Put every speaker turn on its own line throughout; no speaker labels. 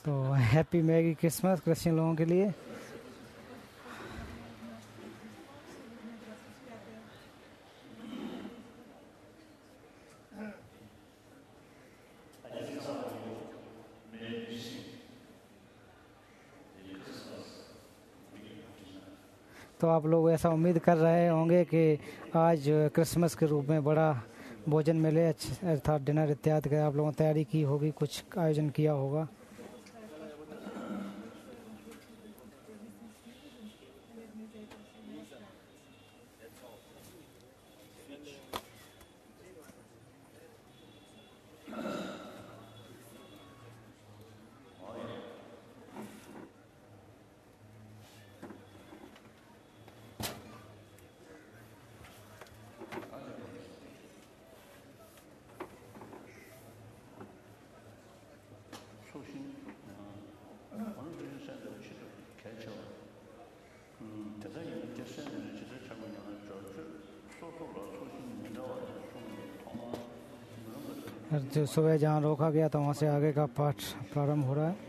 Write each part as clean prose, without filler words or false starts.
तो happy merry Christmas Christian लोगों के लिए। तो आप लोग ऐसा उम्मीद कर रहे होंगे कि आज क्रिसमस के रूप में बड़ा भोजन मिले, अर्थात डिनर इत्यादि का आप लोगों ने तैयारी की होगी, कुछ आयोजन किया होगा। जो सुबह जहाँ रोका गया था वहाँ से आगे का पाठ प्रारंभ हो रहा है।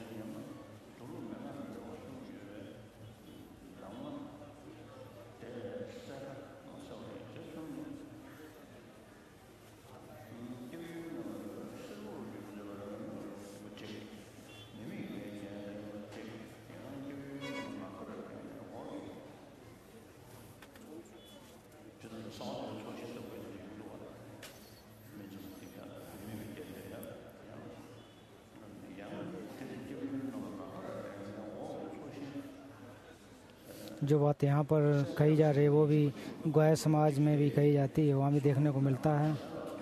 जो बात यहाँ पर कही जा रही है वो भी ग्वाय समाज में भी कही जाती है, वहाँ भी देखने को मिलता है।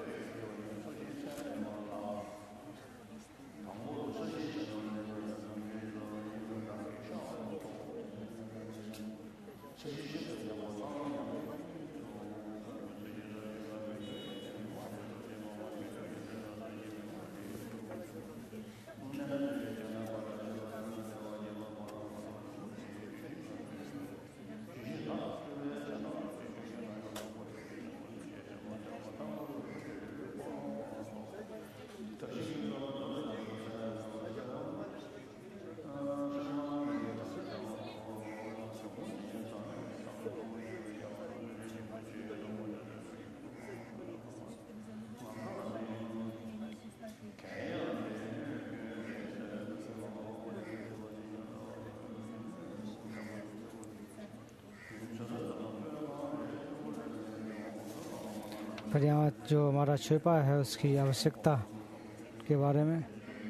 फिर यहाँ जो हमारा छिपा है उसकी आवश्यकता के बारे में।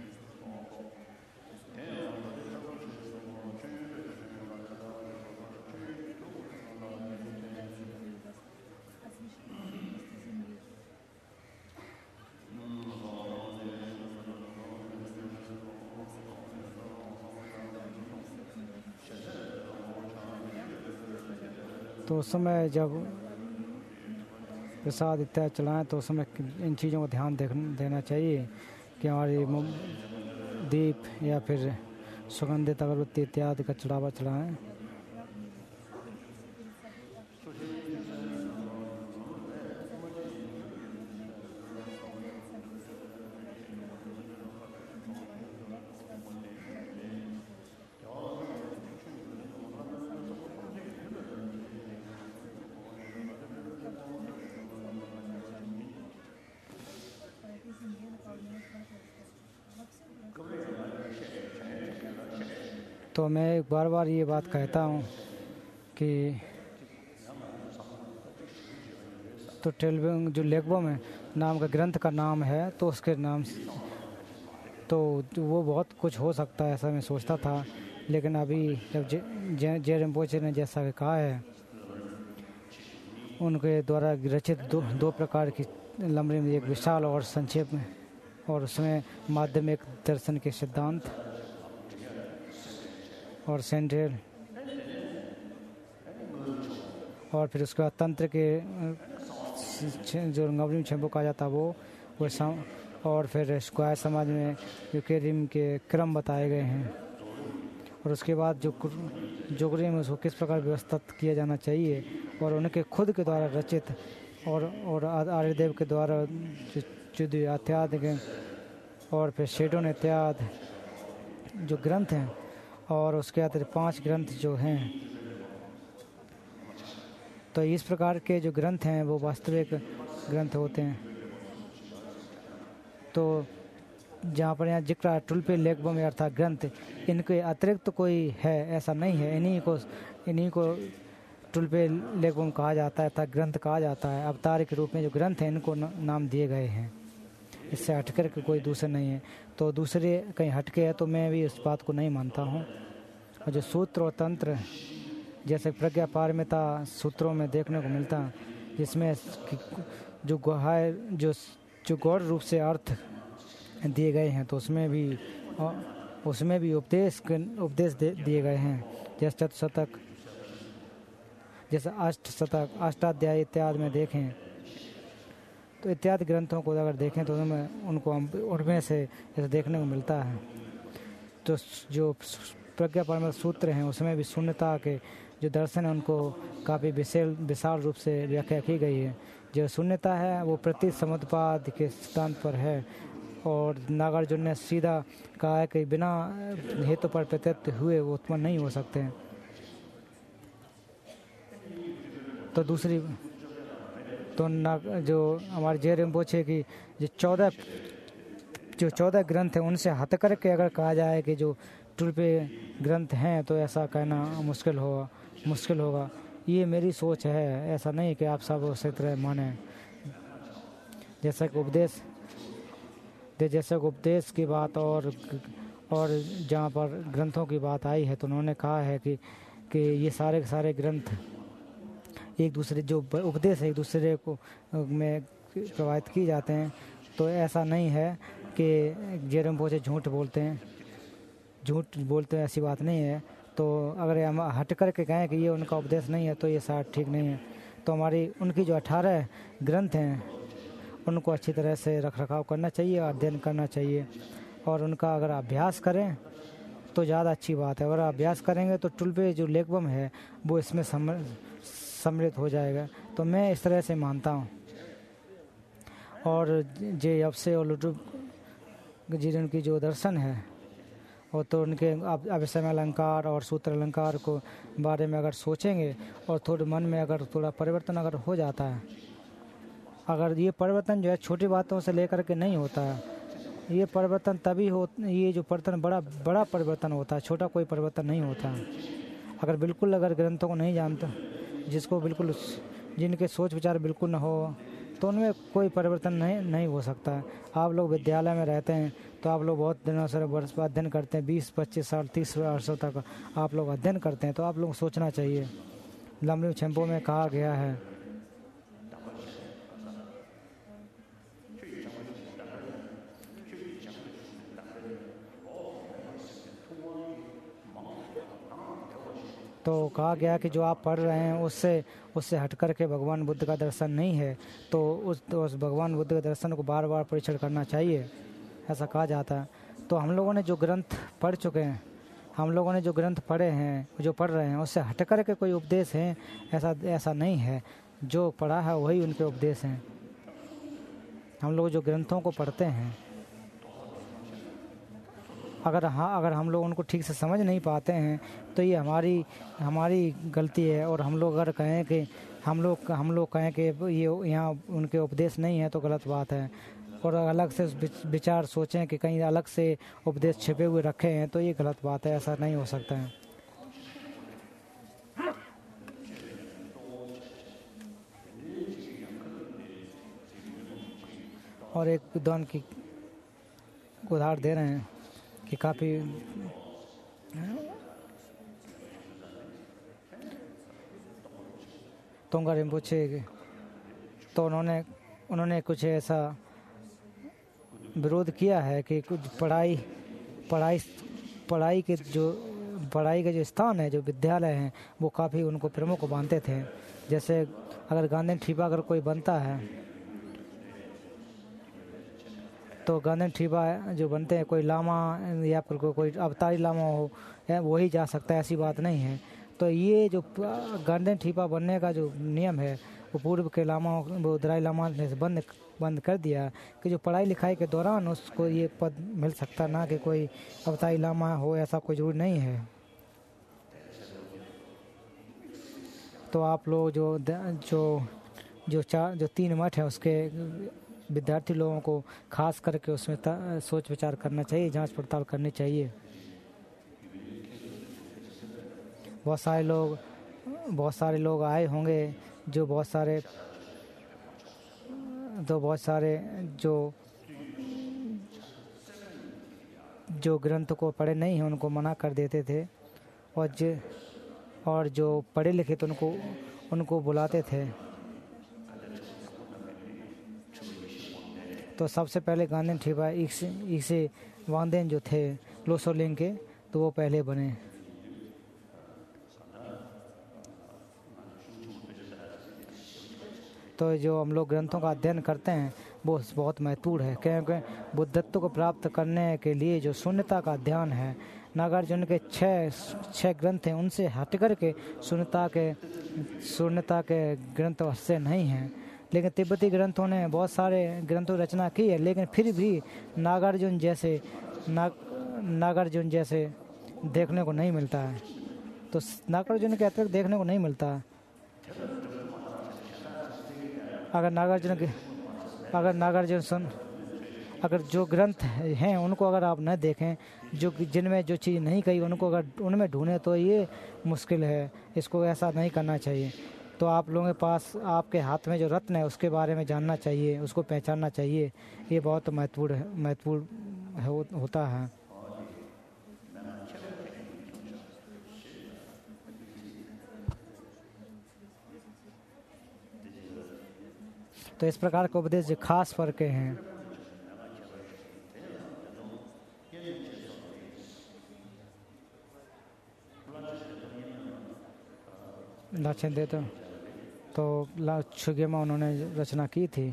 तो उस समय जब प्रसाद इत्यादि चलाएँ तो उस समय इन चीज़ों को ध्यान देना चाहिए कि हमारी दीप या फिर सुगंधित अगरबत्ती इत्यादि का चढ़ावा चढ़ाएँ। तो मैं बार बार ये बात कहता हूँ कि तो टेलविंग जो लेगबम है नाम का ग्रंथ का नाम है, तो उसके नाम तो वो बहुत कुछ हो सकता है ऐसा मैं सोचता था, लेकिन अभी जब जे रिम्पोचे ने जैसा कहा है उनके द्वारा रचित दो प्रकार की लंबी में, एक विशाल और संक्षेप में, और उसमें माध्यमिक दर्शन के सिद्धांत और सेंट्रल, और फिर उसके बाद तंत्र के जो नवनीत छंबो कहा जाता वो और फिर स्क्वायर समाज में जो केरिम के क्रम बताए गए हैं, और उसके बाद जो जोगरी में उसको किस प्रकार व्यवस्थित किया जाना चाहिए, और उनके खुद के द्वारा रचित और आर्यदेव के द्वारा इत्यादि, और फिर शेडोन इत्यादि, जो ग्रंथ हैं और उसके अतिरिक्त 5 ग्रंथ जो हैं। तो इस प्रकार के जो ग्रंथ हैं वो वास्तविक ग्रंथ होते हैं। तो जहाँ पर यहाँ जिक्र है टुल्पे लेखबम अर्थात ग्रंथ, इनके अतिरिक्त तो कोई है ऐसा नहीं है। इन्हीं को टुल्पे लेखबम कहा जाता है अर्थात ग्रंथ कहा जाता है। अवतार के रूप में जो ग्रंथ हैं इनको नाम दिए गए हैं। इससे हटकर के कोई दूसरे नहीं है। तो दूसरे कहीं हटके है तो मैं भी इस बात को नहीं मानता हूँ। और जो सूत्र और तंत्र जैसे प्रज्ञा पारमिता सूत्रों में देखने को मिलता, जिसमें जो गुहाय जो गौर रूप से अर्थ दिए गए हैं, तो उसमें भी उपदेश दिए गए हैं। जैसे चतुशतक, जैसे अष्टशतक, अष्टाध्यायी इत्यादि में देखें तो इत्यादि ग्रंथों को अगर देखें तो उनमें से जैसे देखने को मिलता है। तो जो प्रज्ञा पारमिता सूत्र हैं उसमें भी शून्यता के जो दर्शन है उनको काफ़ी विशाल रूप से व्याख्या की गई है। जो शून्यता है वो प्रति समुत्पाद के सिद्धांत पर है। और नागार्जुन ने सीधा कहा है कि बिना हेतु पर प्रत्यक्ष हुए वो उत्पन्न नहीं हो सकते हैं। तो दूसरी जो हमारे जे रिम्पोछे की जो 14 ग्रंथ हैं उनसे हट करके अगर कहा जाए कि जो टुल्पे ग्रंथ हैं तो ऐसा कहना मुश्किल होगा। ये मेरी सोच है, ऐसा नहीं कि आप सब उसी तरह माने। जैसा कि उपदेश की बात और जहाँ पर ग्रंथों की बात आई है तो उन्होंने कहा है कि ये सारे के सारे ग्रंथ एक दूसरे जो उपदेश है एक दूसरे को में प्रभावित किए जाते हैं। तो ऐसा नहीं है कि जे रिम्पोछे झूठ बोलते हैं, ऐसी बात नहीं है। तो अगर हम हट कर के कहें कि ये उनका उपदेश नहीं है तो ये शायद ठीक नहीं है। तो उनकी जो 18 ग्रंथ हैं उनको अच्छी तरह से रखरखाव करना चाहिए, अध्ययन करना चाहिए और उनका अगर अभ्यास करें तो ज़्यादा अच्छी बात है। अगर अभ्यास करेंगे तो टुल्पे जो लेखबम है वो इसमें सम्मिलित हो जाएगा। तो मैं इस तरह से मानता हूँ। और जे अवसे और लुटुप जी उनकी जो दर्शन है और तो उनके अभिसमय अलंकार और सूत्र अलंकार को बारे में अगर सोचेंगे और थोड़े मन में अगर थोड़ा परिवर्तन अगर हो जाता है, अगर ये परिवर्तन जो है छोटी बातों से लेकर के नहीं होता है, ये परिवर्तन तभी ये जो परिवर्तन बड़ा परिवर्तन होता है, छोटा कोई परिवर्तन नहीं होता है। अगर ग्रंथों को नहीं जानता, जिनके सोच विचार बिल्कुल न हो तो उनमें कोई परिवर्तन नहीं हो सकता है। आप लोग विद्यालय में रहते हैं तो आप लोग बहुत दिनों से वर्ष अध्ययन करते हैं, 20-25 साल 30 वर्षों तक आप लोग अध्ययन करते हैं। तो आप लोग को सोचना चाहिए। लमलिम छेम्पो में कहा गया है कि जो आप पढ़ रहे हैं उससे हट कर के भगवान बुद्ध का दर्शन नहीं है। तो उस भगवान बुद्ध के दर्शन को बार बार परीक्षण करना चाहिए, ऐसा कहा जाता है। तो हम लोगों ने जो ग्रंथ पढ़ चुके हैं, हम लोगों ने जो ग्रंथ पढ़े हैं, जो पढ़ रहे हैं, उससे हट कर के कोई उपदेश है ऐसा नहीं है। जो पढ़ा है वही उनके उपदेश हैं। हम लोग जो ग्रंथों को पढ़ते हैं, अगर हम लोग उनको ठीक से समझ नहीं पाते हैं तो ये हमारी गलती है। और हम लोग अगर कहें कि हम लोग कहें कि ये यहाँ उनके उपदेश नहीं है तो गलत बात है। और अलग से विचार सोचें कि कहीं अलग से उपदेश छिपे हुए रखे हैं तो ये गलत बात है, ऐसा नहीं हो सकता है। और एक विद्वान की उदाहरण दे रहे हैं कि काफ़ी तोंगा रिम्पोछे, तो उन्होंने कुछ ऐसा विरोध किया है कि कुछ पढ़ाई के जो स्थान है, जो विद्यालय हैं, वो काफ़ी उनको प्रमुख मानते थे। जैसे अगर गांधी ठीपा अगर कोई बनता है तो गांधी ठीपा जो बनते हैं, कोई लामा या फिर कोई अवतारी लामा हो वही जा सकता है, ऐसी बात नहीं है। तो ये जो गांधी ठीपा बनने का जो नियम है वो पूर्व के लामाओं वो दलाई लामा ने बंद कर दिया कि जो पढ़ाई लिखाई के दौरान उसको ये पद मिल सकता, ना कि कोई अवतारी लामा हो, ऐसा कोई जरूरी नहीं है। तो आप लोग जो 3 मठ हैं उसके विद्यार्थी लोगों को खास करके उसमें सोच विचार करना चाहिए, जांच पड़ताल करनी चाहिए। बहुत सारे लोग आए होंगे जो बहुत सारे जो ग्रंथ को पढ़े नहीं हैं उनको मना कर देते थे, और जो पढ़े लिखे थे उनको बुलाते थे। तो सबसे पहले गांधी ठिबा इसे वांदेन जो थे लोसोलिंग के, तो वो पहले बने। तो जो हम लोग ग्रंथों का अध्ययन करते हैं वो बहुत महत्वपूर्ण है, क्योंकि बुद्धत्व को प्राप्त करने के लिए जो शून्यता का अध्ययन है, नागार्जुन के 6 ग्रंथ हैं, उनसे हट कर के शून्यता के ग्रंथ से नहीं हैं। लेकिन तिब्बती ग्रंथों ने बहुत सारे ग्रंथों की रचना की है, लेकिन फिर भी नागार्जुन जैसे देखने को नहीं मिलता है। तो नागार्जुन के अतिरिक्त देखने को नहीं मिलता। अगर जो ग्रंथ हैं उनको अगर आप न देखें, जिनमें जो चीज़ नहीं कही उनको अगर उनमें ढूंढें, तो ये मुश्किल है। इसको ऐसा नहीं करना चाहिए। तो आप लोगों के पास आपके हाथ में जो रत्न है उसके बारे में जानना चाहिए, उसको पहचानना चाहिए। ये बहुत महत्वपूर्ण होता है। तो इस प्रकार के उपदेश जो खास फर्क हैं। लक्षण देते तो छुगेमा उन्होंने रचना की थी।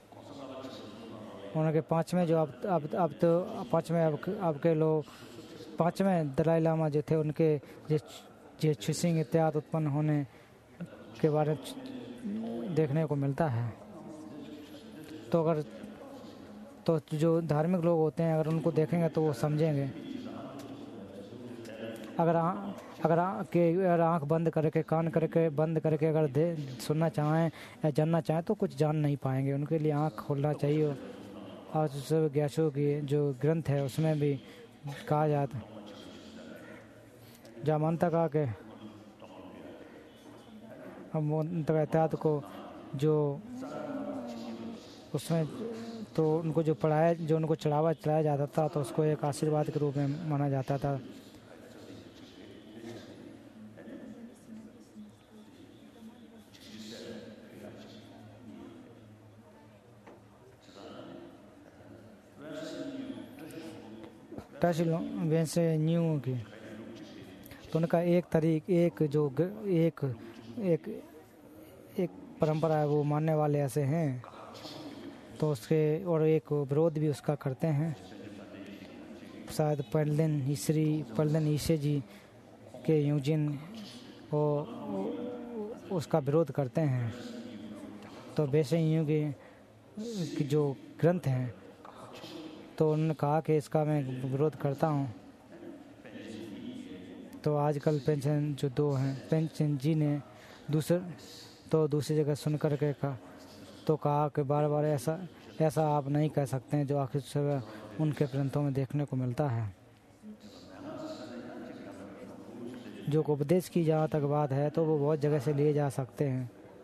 उनके 5वें जो अब तो 5वें अब के लोग 5वें दलाई लामा जो थे, उनके जो छुसिंग इत्यादि उत्पन्न होने के बारे में देखने को मिलता है। तो जो धार्मिक लोग होते हैं, अगर उनको देखेंगे तो वो समझेंगे। अगर आंख बंद करके, कान करके बंद करके अगर सुनना चाहें या जानना चाहें तो कुछ जान नहीं पाएंगे। उनके लिए आंख खोलना चाहिए। और ज्ञासु की जो ग्रंथ है उसमें भी कहा जाता, जामंतक आके इत्यादि को जो उसमें तो उनको जो उनको चढ़ाया जाता था, तो उसको एक आशीर्वाद के रूप में माना जाता था। वैसे न्यू की तो उनका एक परंपरा है, वो मानने वाले ऐसे हैं। तो उसके और एक विरोध भी उसका करते हैं। शायद पर्लिन ईशे जी के यूजिन वो उसका विरोध करते हैं। तो वैसे यूं की जो ग्रंथ हैं, तो उन्होंने कहा कि इसका मैं विरोध करता हूँ। तो आजकल पेंशन जो 2 हैं, पेंशन जी ने दूसरी जगह सुन कर के कहा कि बार ऐसा आप नहीं कह सकते हैं, जो आखिर से उनके ग्रंथों में देखने को मिलता है। जो उपदेश की जहाँ तक बात है, तो वो बहुत जगह से लिए जा सकते हैं।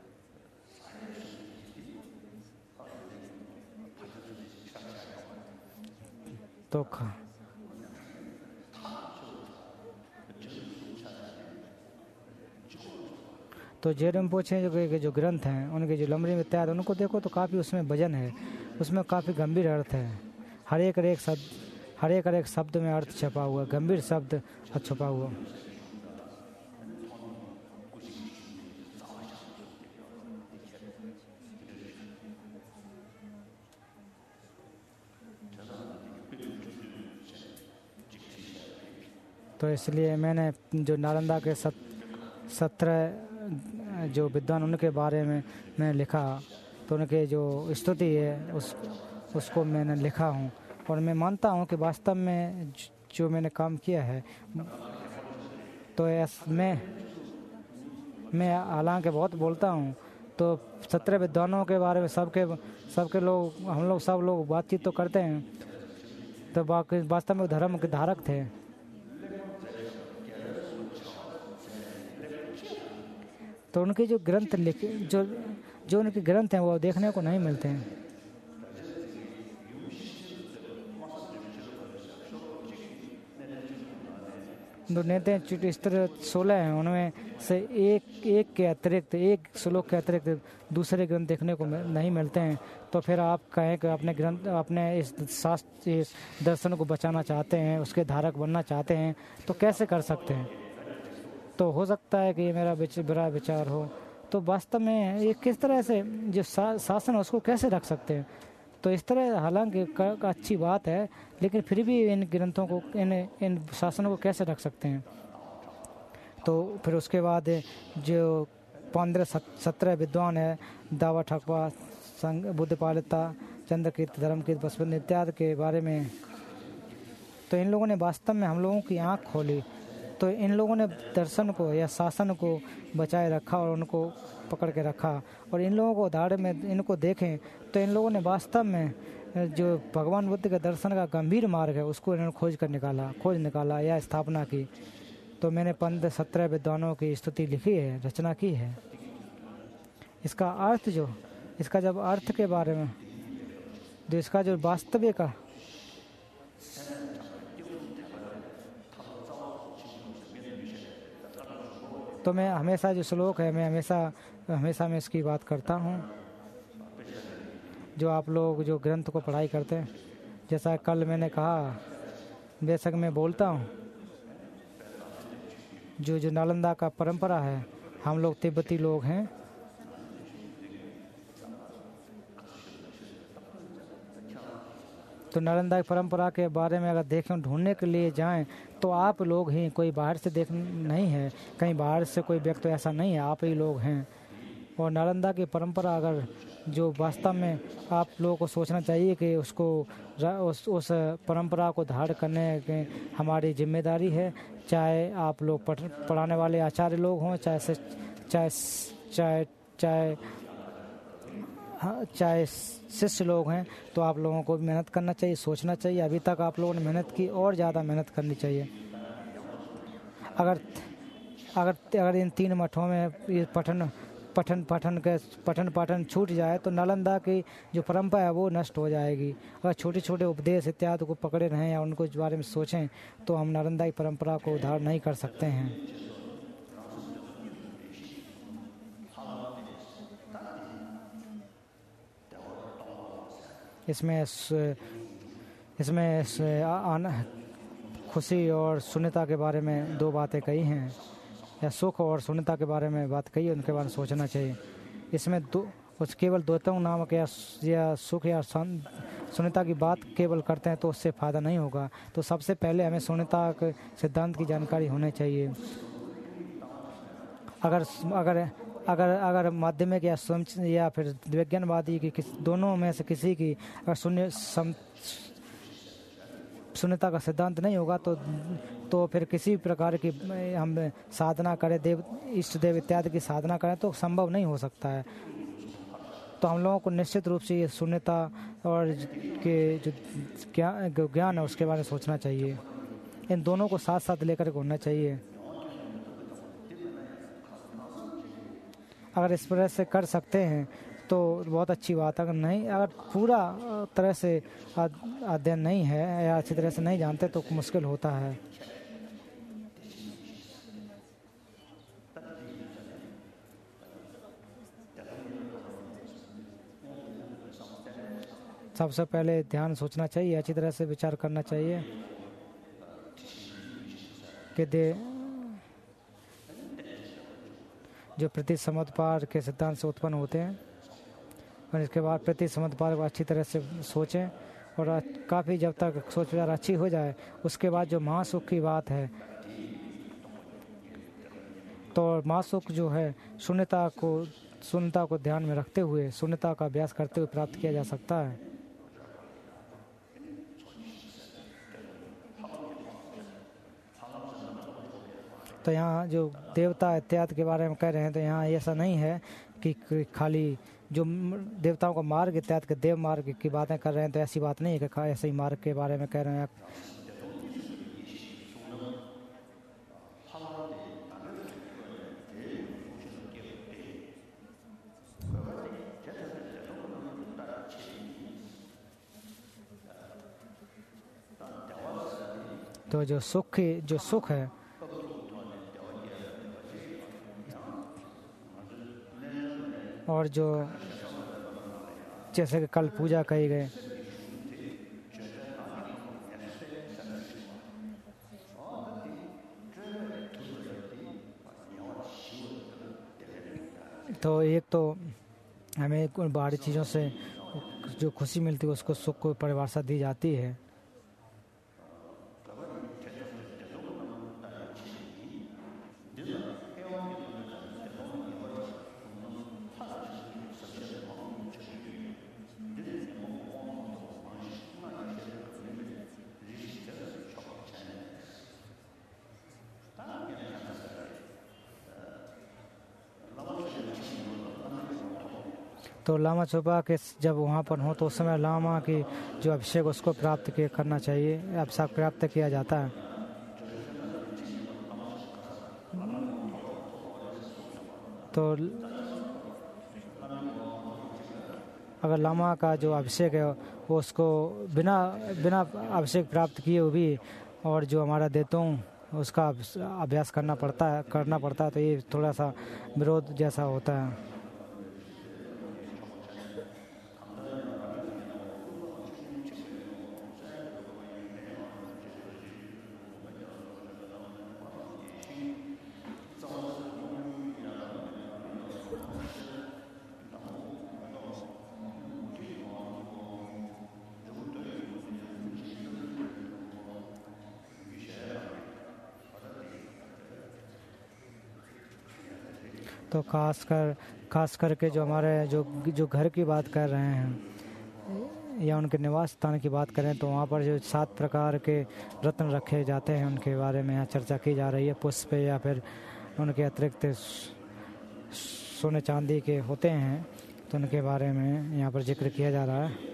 तो जेरम पोछे जो ग्रंथ हैं, उनके जो लमरी में तैयार, उनको देखो तो काफ़ी उसमें वजन है, उसमें काफ़ी गंभीर अर्थ है। हर एक शब्द में अर्थ छपा हुआ, गंभीर शब्द छपा हुआ। तो इसलिए मैंने जो नालंदा के 17 जो विद्वान उनके बारे में मैंने लिखा, तो उनके जो स्तुति है उसको मैंने लिखा हूँ। और मैं मानता हूँ कि वास्तव में जो मैंने काम किया है, तो मैं हालांकि बहुत बोलता हूँ, तो 17 विद्वानों के बारे में सबके लोग, हम लोग सब लोग बातचीत तो करते हैं, तो बाकी वास्तव में धर्म के धारक थे। तो उनके जो ग्रंथ लिखे, जो उनके ग्रंथ हैं वो देखने को नहीं मिलते हैं। जो नेते स्तर 16 हैं, उनमें से एक के अतिरिक्त, एक श्लोक के अतिरिक्त दूसरे ग्रंथ देखने को नहीं मिलते हैं। तो फिर आप कहें कि अपने इस शास्त्र, इस दर्शन को बचाना चाहते हैं, उसके धारक बनना चाहते हैं, तो कैसे कर सकते हैं? तो हो सकता है कि ये मेरा बुरा विचार हो। तो वास्तव में ये किस तरह से जो शासन है उसको कैसे रख सकते हैं? तो इस तरह हालांकि अच्छी बात है, लेकिन फिर भी इन ग्रंथों को, इन शासनों को कैसे रख सकते हैं? तो फिर उसके बाद जो 15-17 विद्वान है, दावा ठकवा, बुद्धपालिता, चंद्रकीर्त, धर्मकीर्त, बसवंत इत्यादि के बारे में, तो इन लोगों ने वास्तव में हम लोगों की आँख खोली। तो इन लोगों ने दर्शन को या शासन को बचाए रखा और उनको पकड़ के रखा। और इन लोगों को उदाहरण में इनको देखें तो इन लोगों ने वास्तव में जो भगवान बुद्ध के दर्शन का गंभीर मार्ग है उसको इन्होंने खोज निकाला या स्थापना की। तो मैंने 15-17 विद्वानों की स्तुति लिखी है, रचना की है। इसका अर्थ इसका जब अर्थ के बारे में, जो इसका जो वास्तविक, तो मैं हमेशा जो श्लोक है, मैं हमेशा मैं इसकी बात करता हूँ। जो आप लोग जो ग्रंथ को पढ़ाई करते हैं, जैसा कल मैंने कहा, बेशक मैं बोलता हूँ, जो नालंदा का परंपरा है, हम लोग तिब्बती लोग हैं, तो नालंदा की परंपरा के बारे में अगर देखें, ढूंढने के लिए जाएं, तो आप लोग ही, कोई बाहर से नहीं है, कहीं बाहर से कोई व्यक्ति ऐसा नहीं है, आप ही लोग हैं। और नालंदा की परंपरा अगर जो वास्तव में आप लोगों को सोचना चाहिए कि उस परंपरा को धारण करने की हमारी जिम्मेदारी है, चाहे आप लोग पढ़ाने वाले आचार्य लोग हों, चाहे शिष्य लोग हैं, तो आप लोगों को भी मेहनत करना चाहिए, सोचना चाहिए। अभी तक आप लोगों ने मेहनत की, और ज़्यादा मेहनत करनी चाहिए। अगर इन 3 मठों में ये पठन छूट जाए तो नालंदा की जो परंपरा है वो नष्ट हो जाएगी। अगर छोटे छोटे उपदेश इत्यादि को पकड़े रहें या उनको इस बारे में सोचें, तो हम नालंदा की परंपरा को उद्धार नहीं कर सकते हैं। इसमें खुशी और शून्यता के बारे में 2 बातें कही हैं, या सुख और शून्यता के बारे में बात कही है, उनके बारे में सोचना चाहिए। इसमें केवल द्वैतों नामक या सुख या शून्यता की बात केवल करते हैं तो उससे फ़ायदा नहीं होगा। तो सबसे पहले हमें शून्यता के सिद्धांत की जानकारी होनी चाहिए। अगर माध्यमिक या फिर विज्ञानवादी की दोनों में से किसी की अगर शून्यता का सिद्धांत नहीं होगा, तो फिर किसी प्रकार की हम साधना करें, इष्ट देव इत्यादि की साधना करें, तो संभव नहीं हो सकता है। तो हम लोगों को निश्चित रूप से ये शून्यता और के जो ज्ञान है उसके बारे में सोचना चाहिए। इन दोनों को साथ साथ लेकर के होना चाहिए। अगर इस तरह से कर सकते हैं तो बहुत अच्छी बात है। अगर पूरा तरह से अध्ययन नहीं है या अच्छी तरह से नहीं जानते तो मुश्किल होता है। सबसे पहले ध्यान सोचना चाहिए, अच्छी तरह से विचार करना चाहिए कि जो प्रतिसमुत्पाद के सिद्धांत से उत्पन्न होते हैं, और इसके बाद प्रतिसमुत्पाद को अच्छी तरह से सोचें, और काफ़ी जब तक सोच विचार अच्छी हो जाए उसके बाद जो महासुख की बात है, तो मासुक जो है शून्यता को ध्यान में रखते हुए, शून्यता का अभ्यास करते हुए प्राप्त किया जा सकता है। तो यहाँ जो देवता इत्यादि के बारे में कह रहे हैं, तो यहाँ ऐसा नहीं है कि खाली जो देवताओं का मार्ग इत्यादि के देव मार्ग की बातें कर रहे हैं, तो ऐसी बात नहीं है कि ऐसे ही मार्ग के बारे में कह रहे हैं। तो जो सुख है और जो जैसे कि कल पूजा कही गई, तो एक तो हमें बाहरी चीज़ों से जो खुशी मिलती है उसको सुख को परिभाषा दी जाती है। तो लामा चोपा के जब वहाँ पर हो तो उस समय लामा की जो अभिषेक उसको करना चाहिए, अभिषेक प्राप्त किया जाता है। तो अगर लामा का जो अभिषेक है वो उसको बिना अभिषेक प्राप्त किए हुए भी और जो हमारा देतों उसका अभ्यास करना पड़ता है, तो ये थोड़ा सा विरोध जैसा होता है। तो खास करके जो हमारे जो घर की बात कर रहे हैं या उनके निवास स्थान की बात करें, तो वहाँ पर जो 7 प्रकार के रत्न रखे जाते हैं उनके बारे में यहाँ चर्चा की जा रही है। पुष्प या फिर उनके अतिरिक्त सोने चांदी के होते हैं, तो उनके बारे में यहाँ पर जिक्र किया जा रहा है।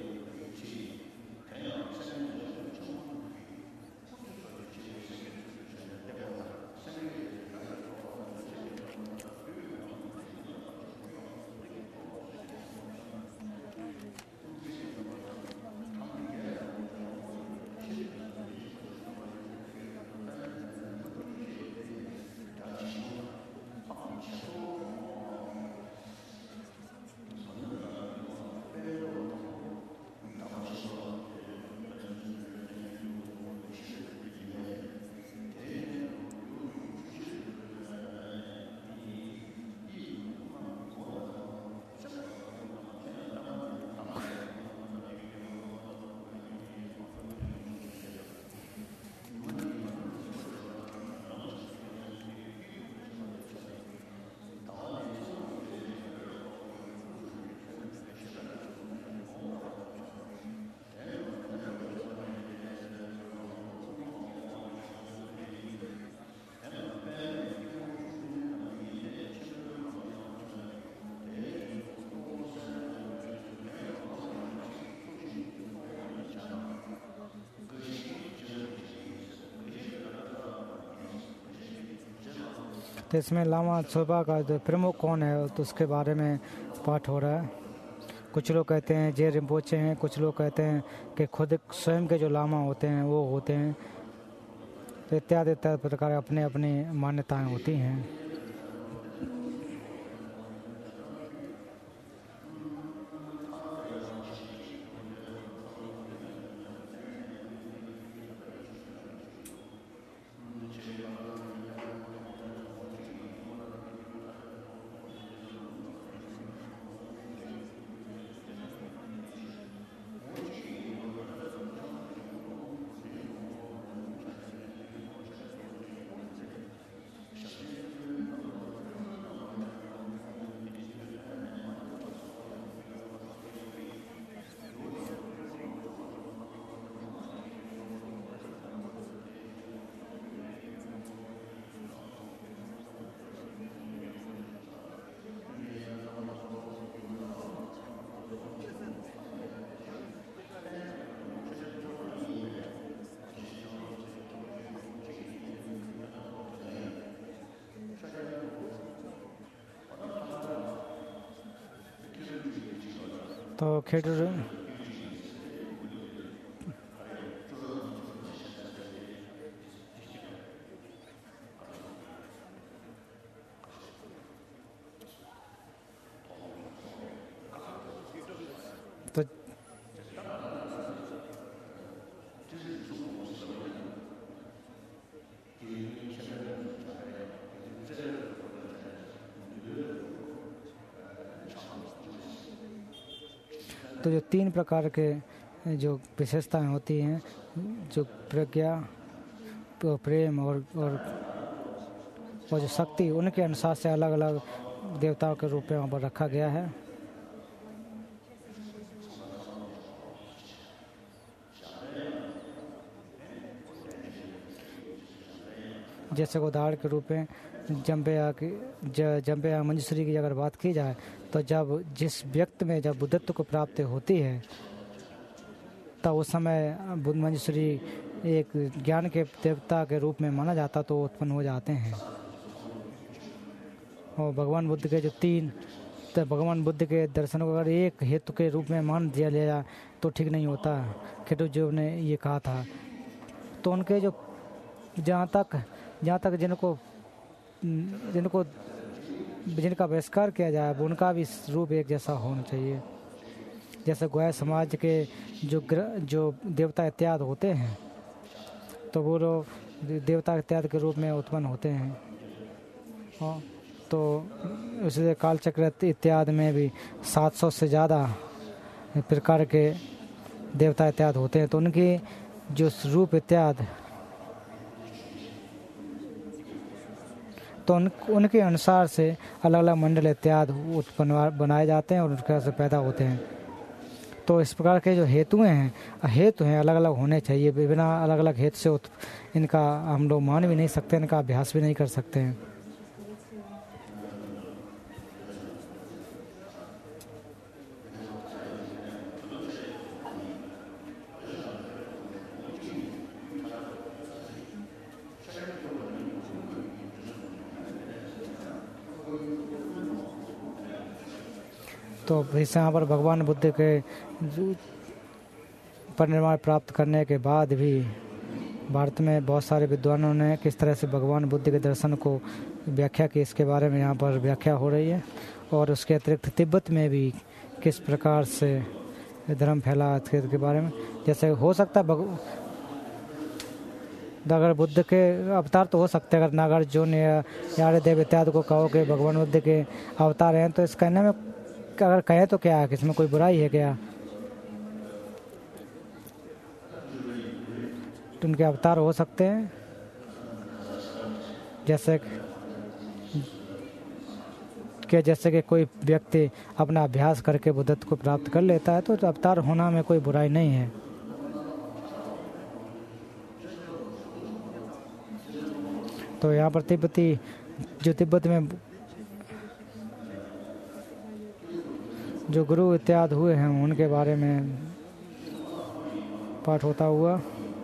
तो इसमें लामा त्सोपा का जो प्रमुख कौन है तो उसके बारे में पाठ हो रहा है। कुछ लोग कहते हैं जे रिम्पोचे हैं, कुछ लोग कहते हैं कि खुद स्वयं के जो लामा होते हैं वो होते हैं। तो इत्यादि प्रकार अपने अपनी मान्यताएं होती हैं। तो खेटू तो तो जो 3 प्रकार के जो विशेषताएं होती हैं, जो प्रज्ञा, तो प्रेम और जो शक्ति, उनके अनुसार से अलग अलग देवताओं के रूप में वहाँ पर रखा गया है। जैसे उदाहरण के रूप में जंबे या मंजूश्री की अगर बात की जाए, तो जब जिस व्यक्ति में जब बुद्धत्व को प्राप्ति होती है, तब उस समय बुद्ध मंजूश्री एक ज्ञान के देवता के रूप में माना जाता, तो उत्पन्न हो जाते हैं। और भगवान बुद्ध के जो 3, तो भगवान बुद्ध के दर्शनों को अगर एक हेतु के रूप में मान दिया जाए तो ठीक नहीं होता। खेटू जी ने ये कहा था। तो उनके जो जहाँ तक जिनका बहिष्कार किया जाए, उनका भी रूप एक जैसा होना चाहिए। जैसे ग्वाय समाज के जो देवता इत्यादि होते हैं, तो वो लोग देवता इत्यादि के रूप में उत्पन्न होते हैं। तो उसी कालचक्र इत्यादि में भी 700 से ज़्यादा प्रकार के देवता इत्यादि होते हैं। तो उनकी जो रूप इत्यादि, तो उनके अनुसार से अलग अलग मंडल इत्यादि उत्पन्न बनाए जाते हैं और उनके से पैदा होते हैं। तो इस प्रकार के जो हेतु हैं अलग अलग होने चाहिए। बिना अलग अलग हेतु से इनका हम लोग मान भी नहीं सकते, इनका अभ्यास भी नहीं कर सकते हैं। तो इस यहाँ पर भगवान बुद्ध के परिनिर्वाण प्राप्त करने के बाद भी भारत में बहुत सारे विद्वानों ने किस तरह से भगवान बुद्ध के दर्शन को व्याख्या की, इसके बारे में यहाँ पर व्याख्या हो रही है। और उसके अतिरिक्त तिब्बत में भी किस प्रकार से धर्म फैला के बारे में, जैसे हो सकता है अगर बुद्ध के अवतार तो हो सकते हैं, अगर नागार्जुन या याददेव इत्यादि को कहो कि भगवान बुद्ध के अवतार हैं, तो इस कहने में अगर कहें तो क्या है, इसमें कोई बुराई है क्या? तो उनके अवतार हो सकते हैं। जैसे कि कोई व्यक्ति अपना अभ्यास करके बुद्धत्व को प्राप्त कर लेता है, तो अवतार होना में कोई बुराई नहीं है। तो यहाँ पर तिब्बत में जो गुरु इत्यादि हुए हैं, उनके बारे में पाठ होता हुआ।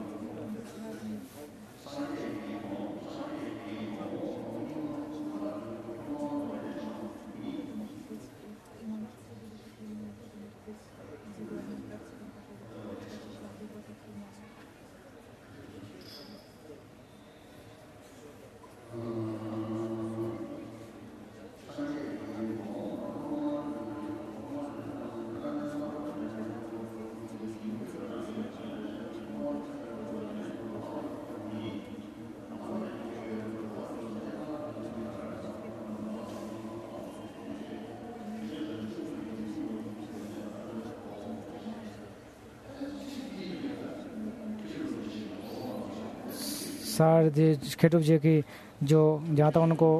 खेटू जी की जो जहाँ तक उनको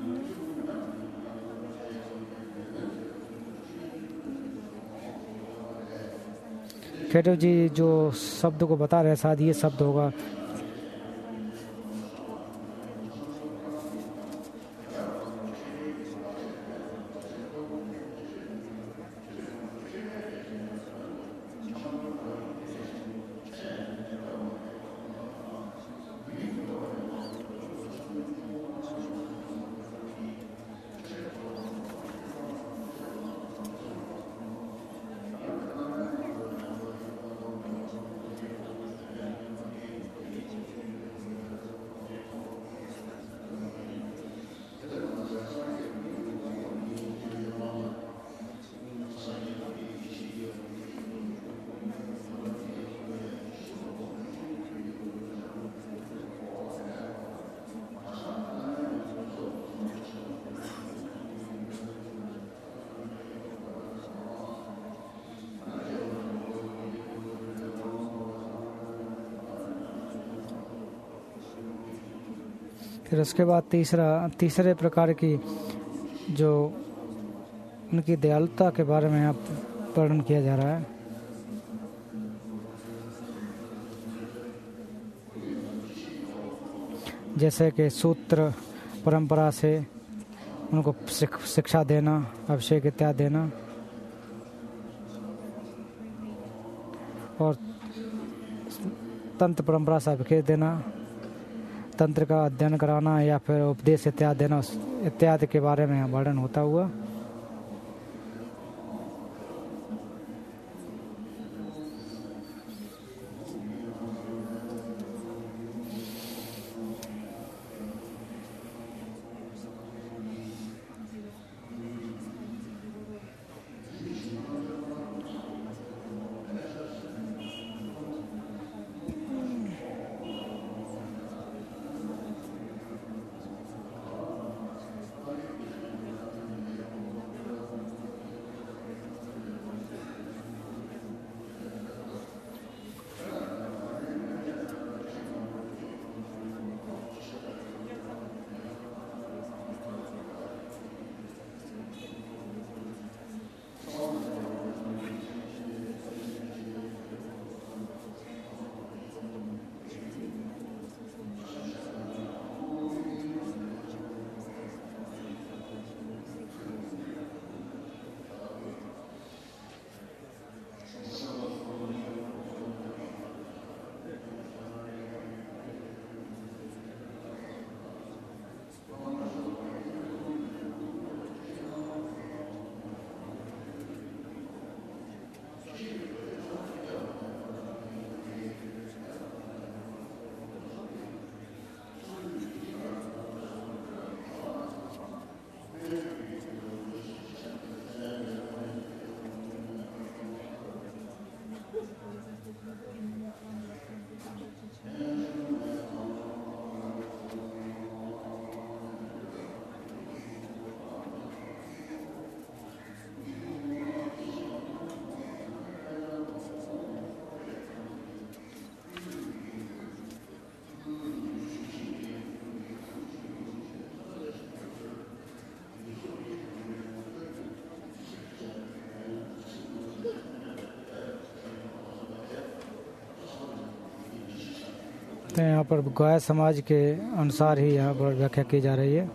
खेटू जी जो शब्द को बता रहे हैं, शायद ये शब्द होगा। फिर उसके बाद तीसरे प्रकार की जो उनकी दयालुता के बारे में यहाँ वर्णन किया जा रहा है। जैसे कि सूत्र परंपरा से उनको शिक्षा देना, अभिषेक इत्यादि देना, और तंत्र परंपरा से अभिषेक देना, तंत्र का अध्ययन कराना या फिर उपदेश इत्यादि देना इत्यादि के बारे में वर्णन होता हुआ। तो यहाँ पर गाय समाज के अनुसार ही यहाँ पर व्याख्या की जा रही है।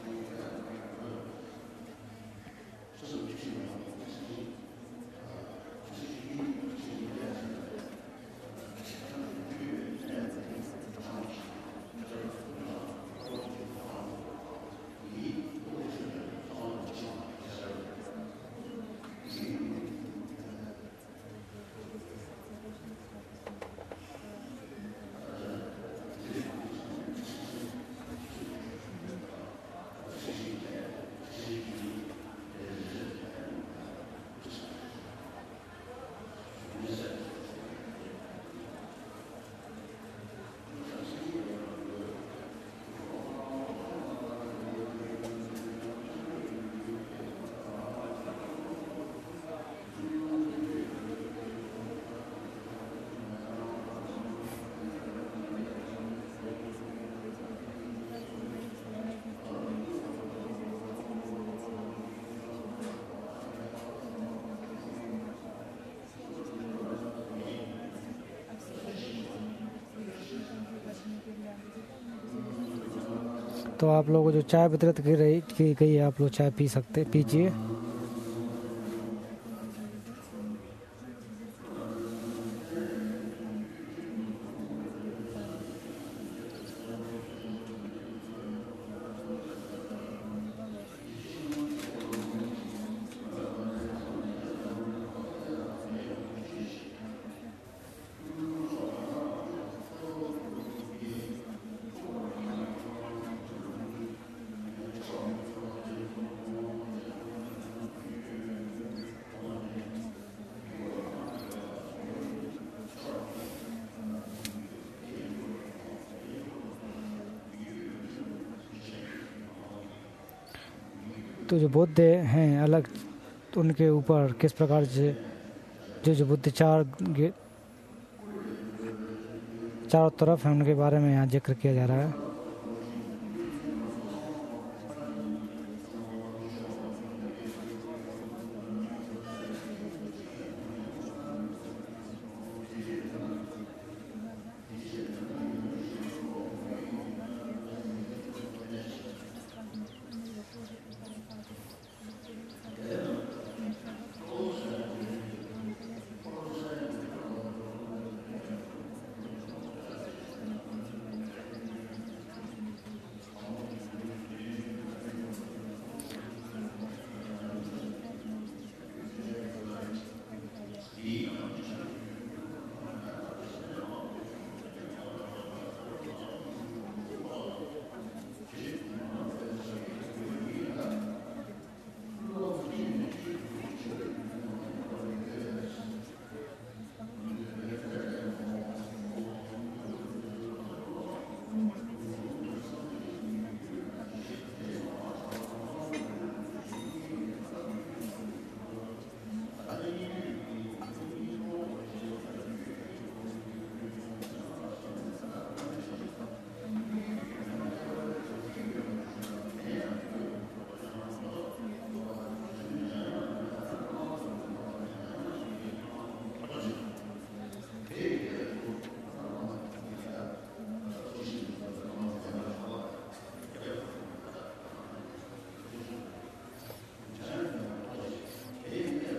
तो आप लोगों को जो चाय वितरित की गई है, आप लोग चाय पीजिए। तो जो बुद्ध हैं अलग, तो उनके ऊपर किस प्रकार से जो बुद्ध चारों तरफ है उनके बारे में यहाँ जिक्र किया जा रहा है।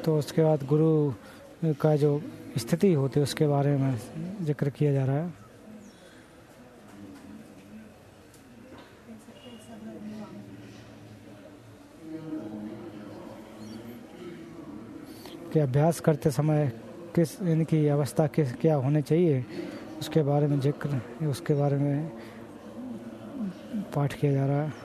तो उसके बाद गुरु का जो स्थिति होती है उसके बारे में जिक्र किया जा रहा है कि अभ्यास करते समय किस इनकी अवस्था किस क्या होनी चाहिए उसके बारे में जिक्र, उसके बारे में पाठ किया जा रहा है।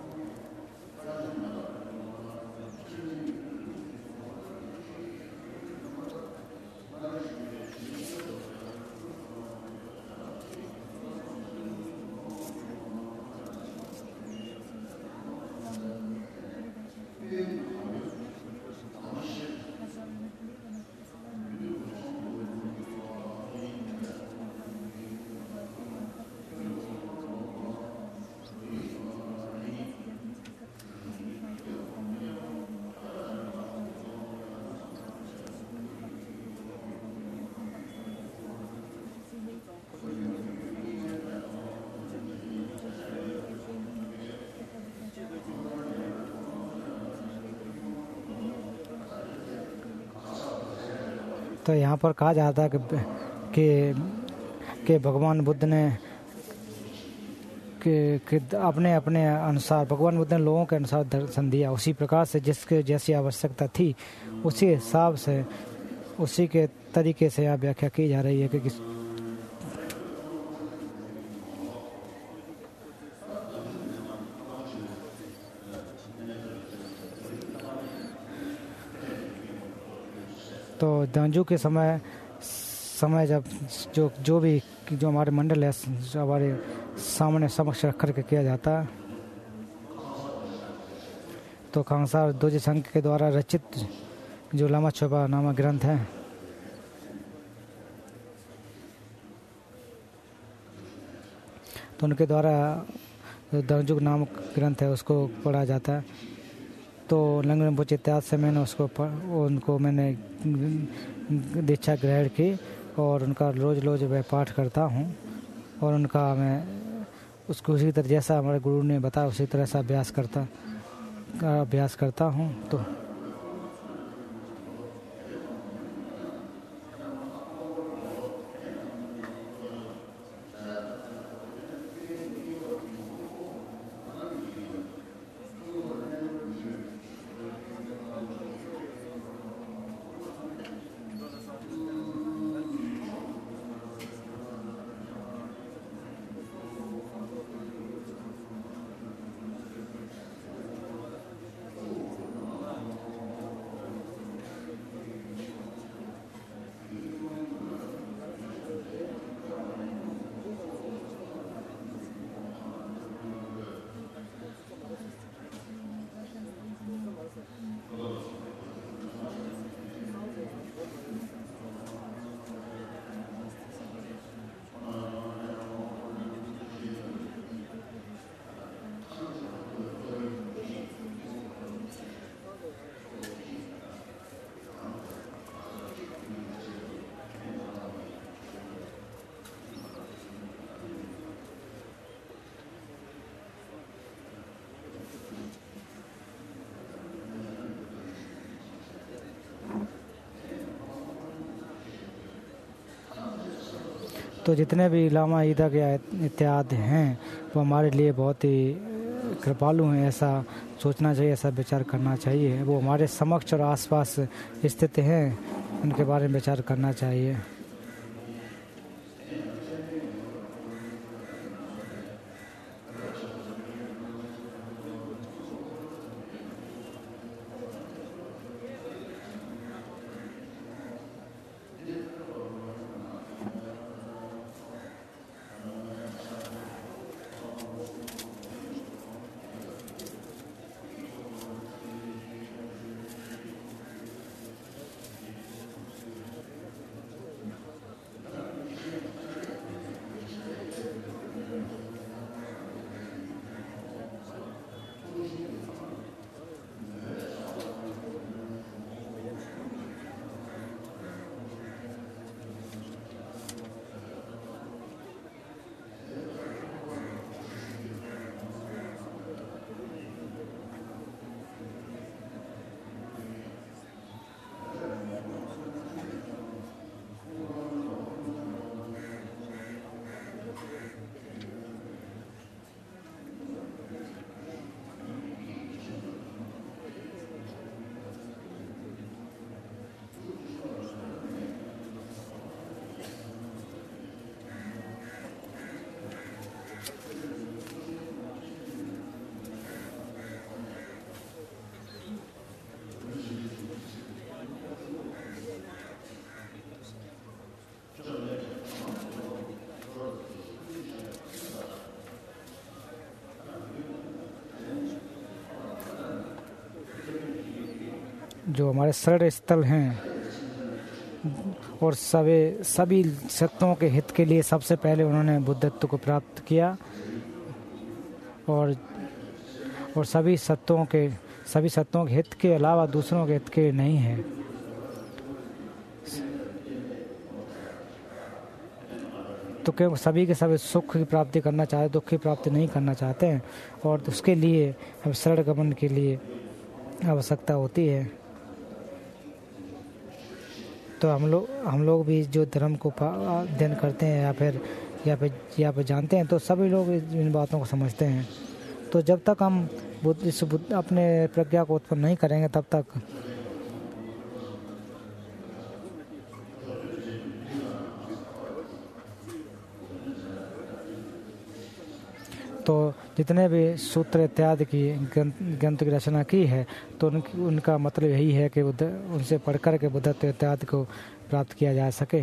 तो यहाँ पर कहा जाता है कि भगवान बुद्ध ने कि अपने अपने अनुसार भगवान बुद्ध ने लोगों के अनुसार दर्शन दिया, उसी प्रकार से जिसके जैसी आवश्यकता थी उसी हिसाब से उसी के तरीके से यहाँ व्याख्या की जा रही है कि तो दांजू के समय जब जो हमारे मंडल है जो हमारे सामने समक्ष रख कर के किया जाता है तो खांगसार दोजी संघ के द्वारा रचित जो लामा छुपा नामक ग्रंथ है तो उनके द्वारा दांजू नामक ग्रंथ है उसको पढ़ा जाता है। तो लंगर rinpoche इत्यादि से मैंने उनको मैंने दीक्षा ग्रहण की और उनका रोज़ वह पाठ करता हूँ और उनका मैं उसको उसी तरह जैसा हमारे गुरु ने बताया उसी तरह से अभ्यास करता हूँ। तो जितने भी लामा ईदा के इत्यादि हैं वो हमारे लिए बहुत ही कृपालु हैं, ऐसा सोचना चाहिए, ऐसा विचार करना चाहिए। वो हमारे समक्ष और आसपास स्थित हैं, उनके बारे में विचार करना चाहिए। जो हमारे शरण स्थल हैं और सभी सत्यों के हित के लिए सबसे पहले उन्होंने बुद्धत्व को प्राप्त किया और सभी सत्यों के हित के अलावा दूसरों के हित के नहीं हैं। तो क्योंकि सभी के सभी सुख की प्राप्ति करना चाहते, दुख की प्राप्ति नहीं करना चाहते हैं और उसके लिए हम शरण गमन के लिए आवश्यकता होती है। तो हम लोग भी जो धर्म को अध्ययन करते हैं या फिर जानते हैं, तो सभी लोग इन बातों को समझते हैं। तो जब तक हम अपने प्रज्ञा को उत्पन्न नहीं करेंगे तब तक तो जितने भी सूत्र इत्यादि की ग्रंथ की रचना की है तो उनका मतलब यही है कि उनसे पढ़कर के बुद्धत्व इत्यादि को प्राप्त किया जा सके।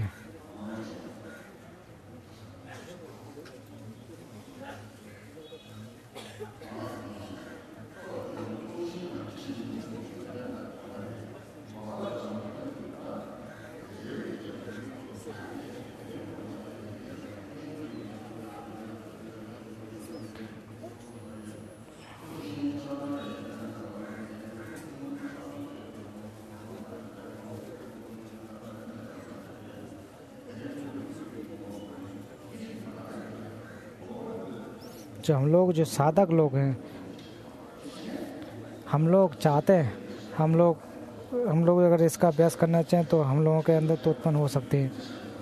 जो हम लोग जो साधक लोग हैं, हम लोग चाहते हैं, हम लोग अगर इसका अभ्यास करना चाहें तो हम लोगों के अंदर तो उत्पन्न हो सकते हैं।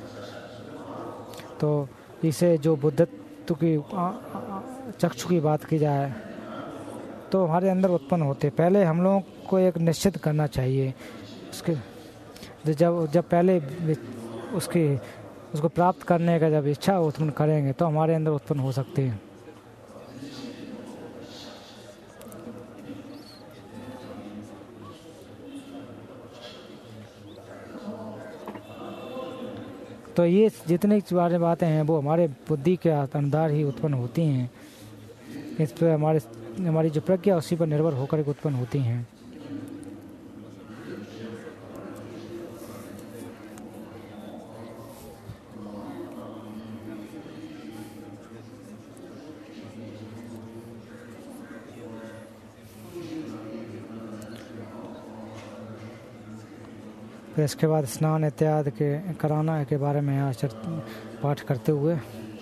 तो इसे जो बुद्धत्व की चक्षु की बात की जाए तो हमारे अंदर उत्पन्न होते। पहले हम लोगों को एक निश्चित करना चाहिए उसके जब पहले उसको प्राप्त करने का जब इच्छा उत्पन्न करेंगे तो हमारे अंदर उत्पन्न हो सकते हैं। तो ये जितनी बारे बातें हैं वो हमारे बुद्धि के अनुसार ही उत्पन्न होती हैं। इस पर हमारी जो प्रज्ञा उसी पर निर्भर होकर उत्पन्न होती हैं। फिर इसके बाद स्नान इत्यादि के कराना के बारे में आज पाठ करते हुए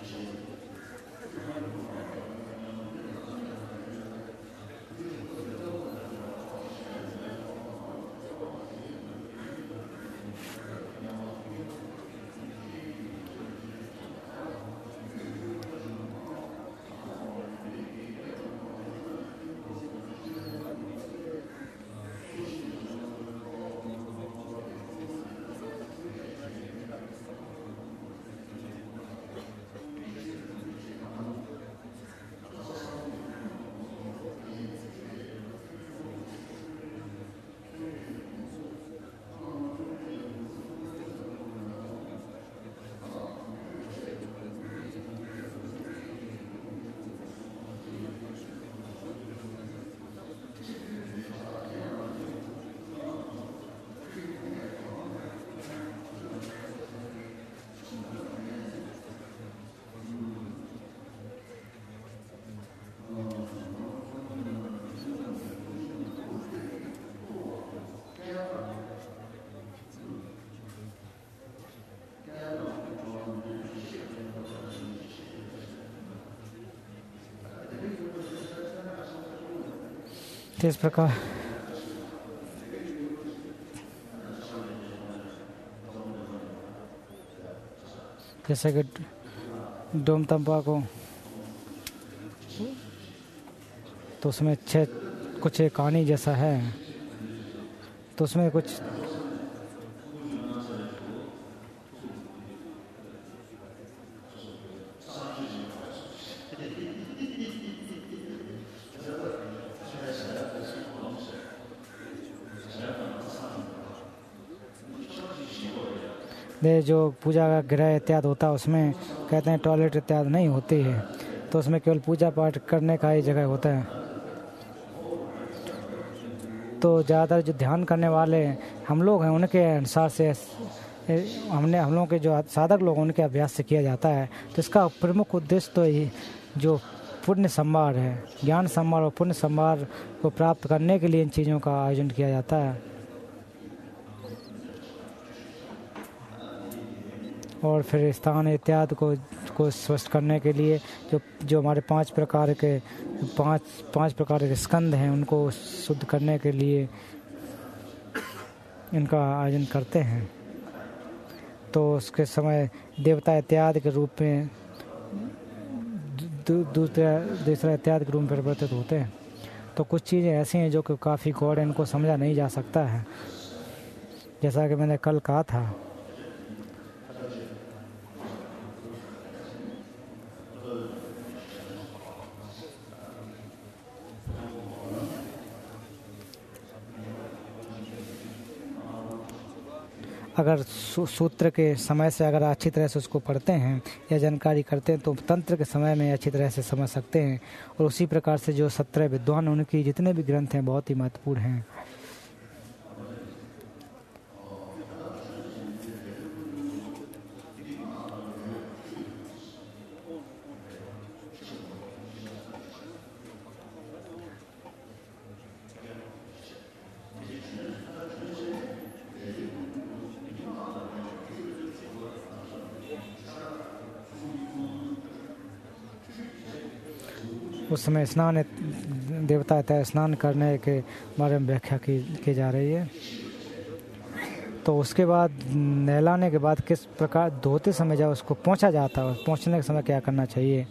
इस प्रकार जैसे कि डोम तंबाकू तो उसमें कुछ एक कहानी जैसा है, तो उसमें कुछ जो पूजा का गृह इत्यादि होता है उसमें कहते हैं टॉयलेट इत्यादि नहीं होती है, तो उसमें केवल पूजा पाठ करने का ही जगह होता है। तो ज़्यादातर जो ध्यान करने वाले हम लोग हैं उनके अनुसार से हम लोगों के जो साधक लोग उनके अभ्यास से किया जाता है। तो इसका प्रमुख उद्देश्य तो ये जो पुण्य संभार है, ज्ञान संभार और पुण्य संभार को प्राप्त करने के लिए इन चीज़ों का आयोजन किया जाता है। और फिर स्थान इत्यादि को स्पष्ट करने के लिए जो हमारे पांच प्रकार के स्कंद हैं उनको शुद्ध करने के लिए इनका आयोजन करते हैं। तो उसके समय देवता इत्यादि के रूप में दूसरा इत्यादि के रूप में परिवर्तित होते हैं। तो कुछ चीज़ें ऐसी हैं जो कि काफ़ी गौड़ है, इनको समझा नहीं जा सकता है, जैसा कि मैंने कल कहा था। अगर सूत्र के समय से अगर अच्छी तरह से उसको पढ़ते हैं या जानकारी करते हैं तो तंत्र के समय में अच्छी तरह से समझ सकते हैं। और उसी प्रकार से जो 17 विद्वान उनकी जितने भी ग्रंथ हैं बहुत ही महत्वपूर्ण हैं। उस समय स्नान देवता स्नान करने के बारे में व्याख्या की जा रही है। तो उसके बाद नहलाने के बाद किस प्रकार धोते समय जब उसको पोंछा जाता है, पोंछने के समय क्या करना चाहिए।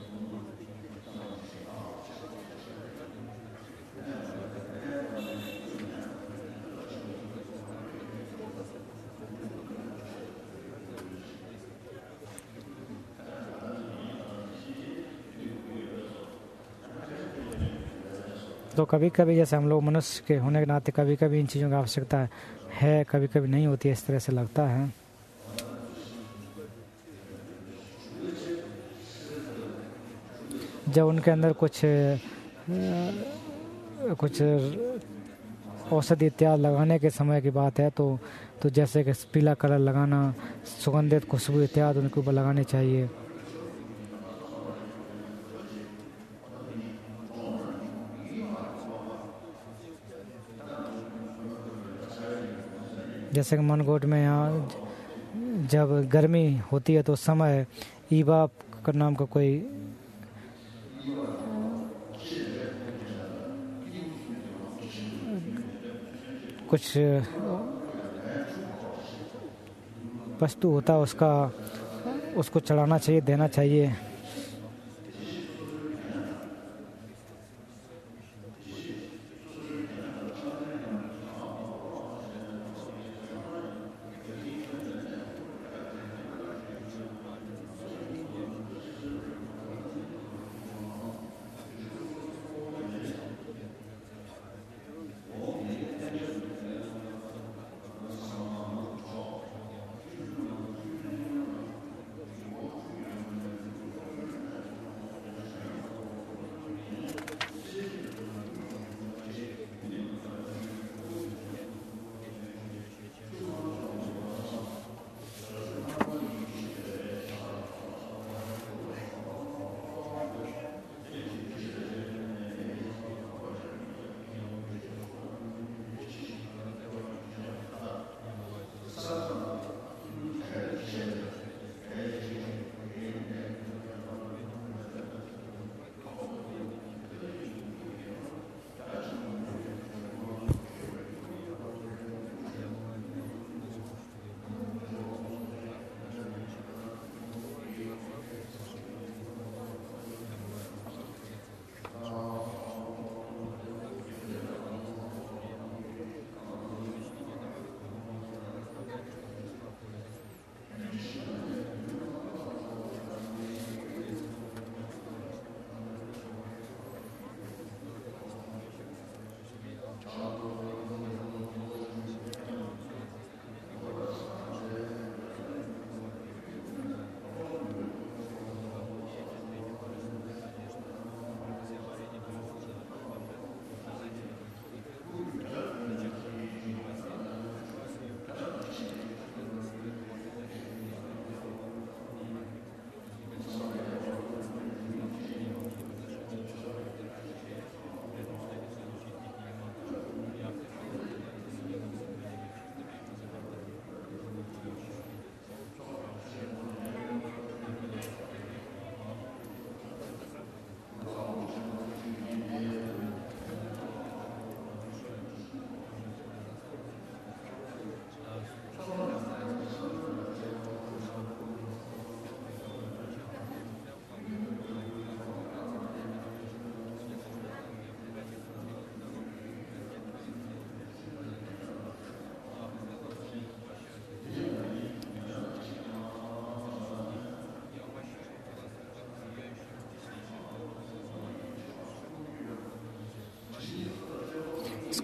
तो कभी कभी जैसे हम लोग मनुष्य के होने के नाते कभी कभी इन चीज़ों की आवश्यकता है, कभी कभी नहीं होती है, इस तरह से लगता है। जब उनके अंदर कुछ औषधि इत्यादि लगाने के समय की बात है तो जैसे कि पीला कलर लगाना, सुगंधित खुशबू इत्यादि उनके ऊपर लगानी चाहिए। जैसे कि मनकोट में यहाँ जब गर्मी होती है तो उस समय ईवा का नाम का कोई कुछ वस्तु होता है उसको चढ़ाना चाहिए, देना चाहिए।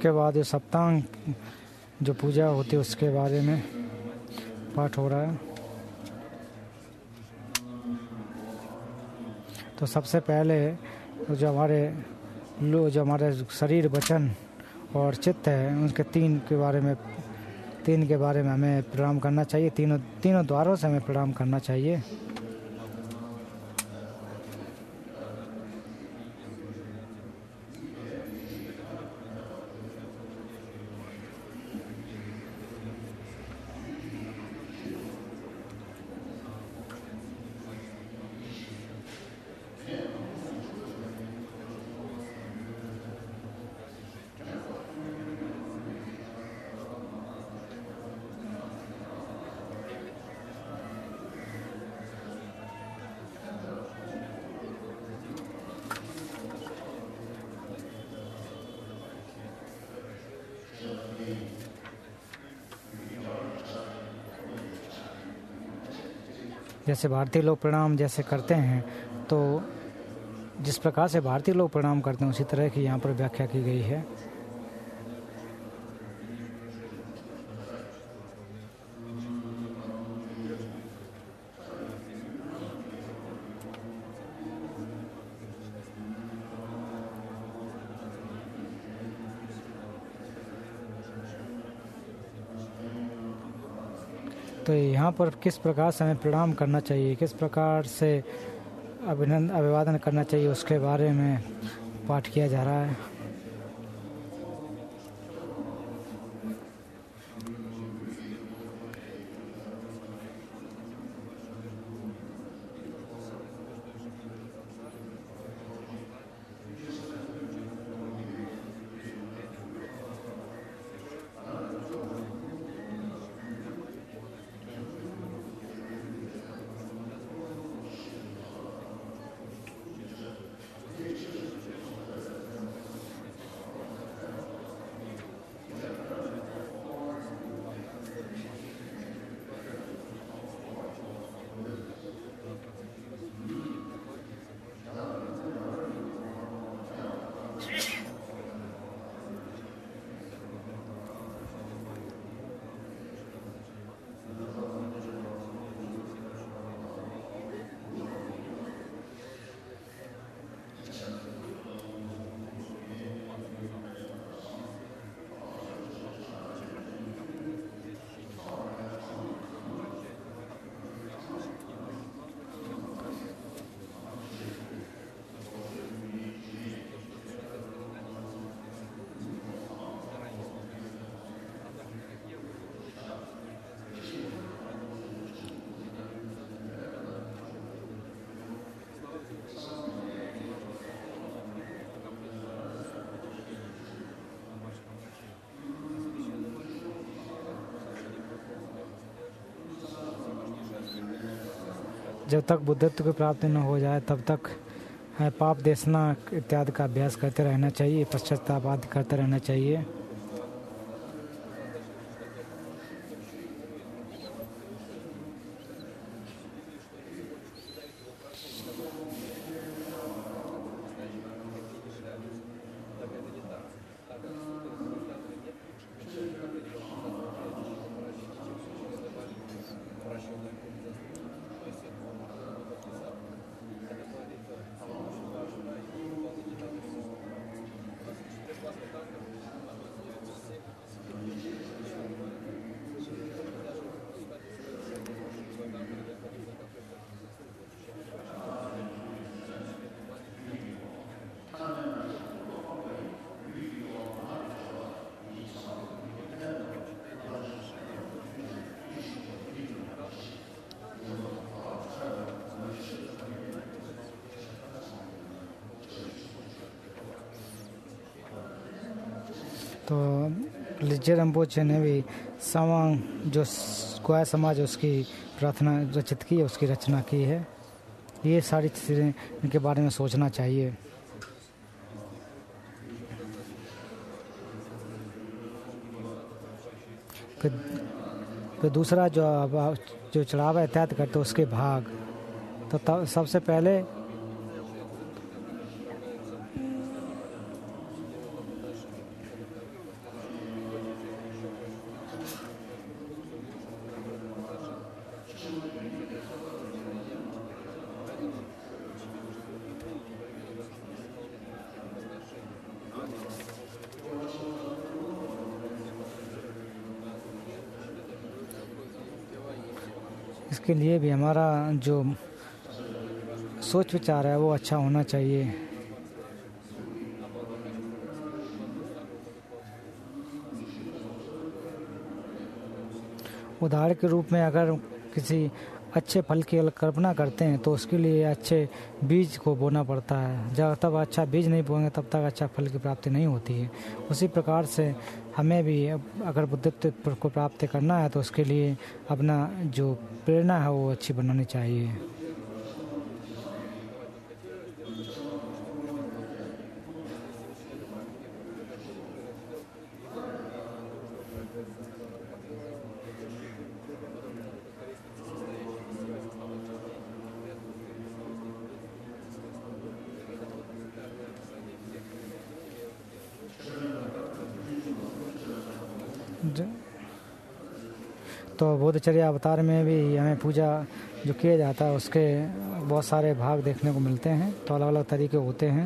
उसके बाद ये सप्तांग जो पूजा होती है उसके बारे में पाठ हो रहा है। तो सबसे पहले जो हमारे शरीर, वचन और चित्त है, उनके तीन के बारे में हमें प्रणाम करना चाहिए। तीनों द्वारों से हमें प्रणाम करना चाहिए। जैसे भारतीय लोग प्रणाम जैसे करते हैं, तो जिस प्रकार से भारतीय लोग प्रणाम करते हैं उसी तरह की यहाँ पर व्याख्या की गई है। तो यहाँ पर किस प्रकार से हमें प्रणाम करना चाहिए, किस प्रकार से अभिवादन करना चाहिए, उसके बारे में पाठ किया जा रहा है। जब तक बुद्धत्व की प्राप्ति न हो जाए तब तक पाप देशना इत्यादि का अभ्यास करते रहना चाहिए, पश्चाताप आदि करते रहना चाहिए। तो लिज्जे रिम्पोचे ने भी सवांग जो स्क्वायर समाज उसकी प्रार्थना रचित की है, उसकी रचना की है। ये सारी चीज़ें इनके बारे में सोचना चाहिए। फिर दूसरा जो चढ़ावा इत्यादि करते उसके भाग, तो सबसे पहले इसके लिए भी हमारा जो सोच विचार है वो अच्छा होना चाहिए। उदाहरण के रूप में अगर किसी अच्छे फल की कल्पना करते हैं तो उसके लिए अच्छे बीज को बोना पड़ता है। जब तक अच्छा बीज नहीं बोएंगे तब तक अच्छा फल की प्राप्ति नहीं होती है। उसी प्रकार से हमें भी अगर बुद्धित्व को प्राप्त करना है तो उसके लिए अपना जो प्रेरणा है वो अच्छी बनानी चाहिए। तो बोधचर्या अवतार में भी हमें पूजा जो किया जाता है उसके बहुत सारे भाग देखने को मिलते हैं। तो अलग अलग तरीके होते हैं।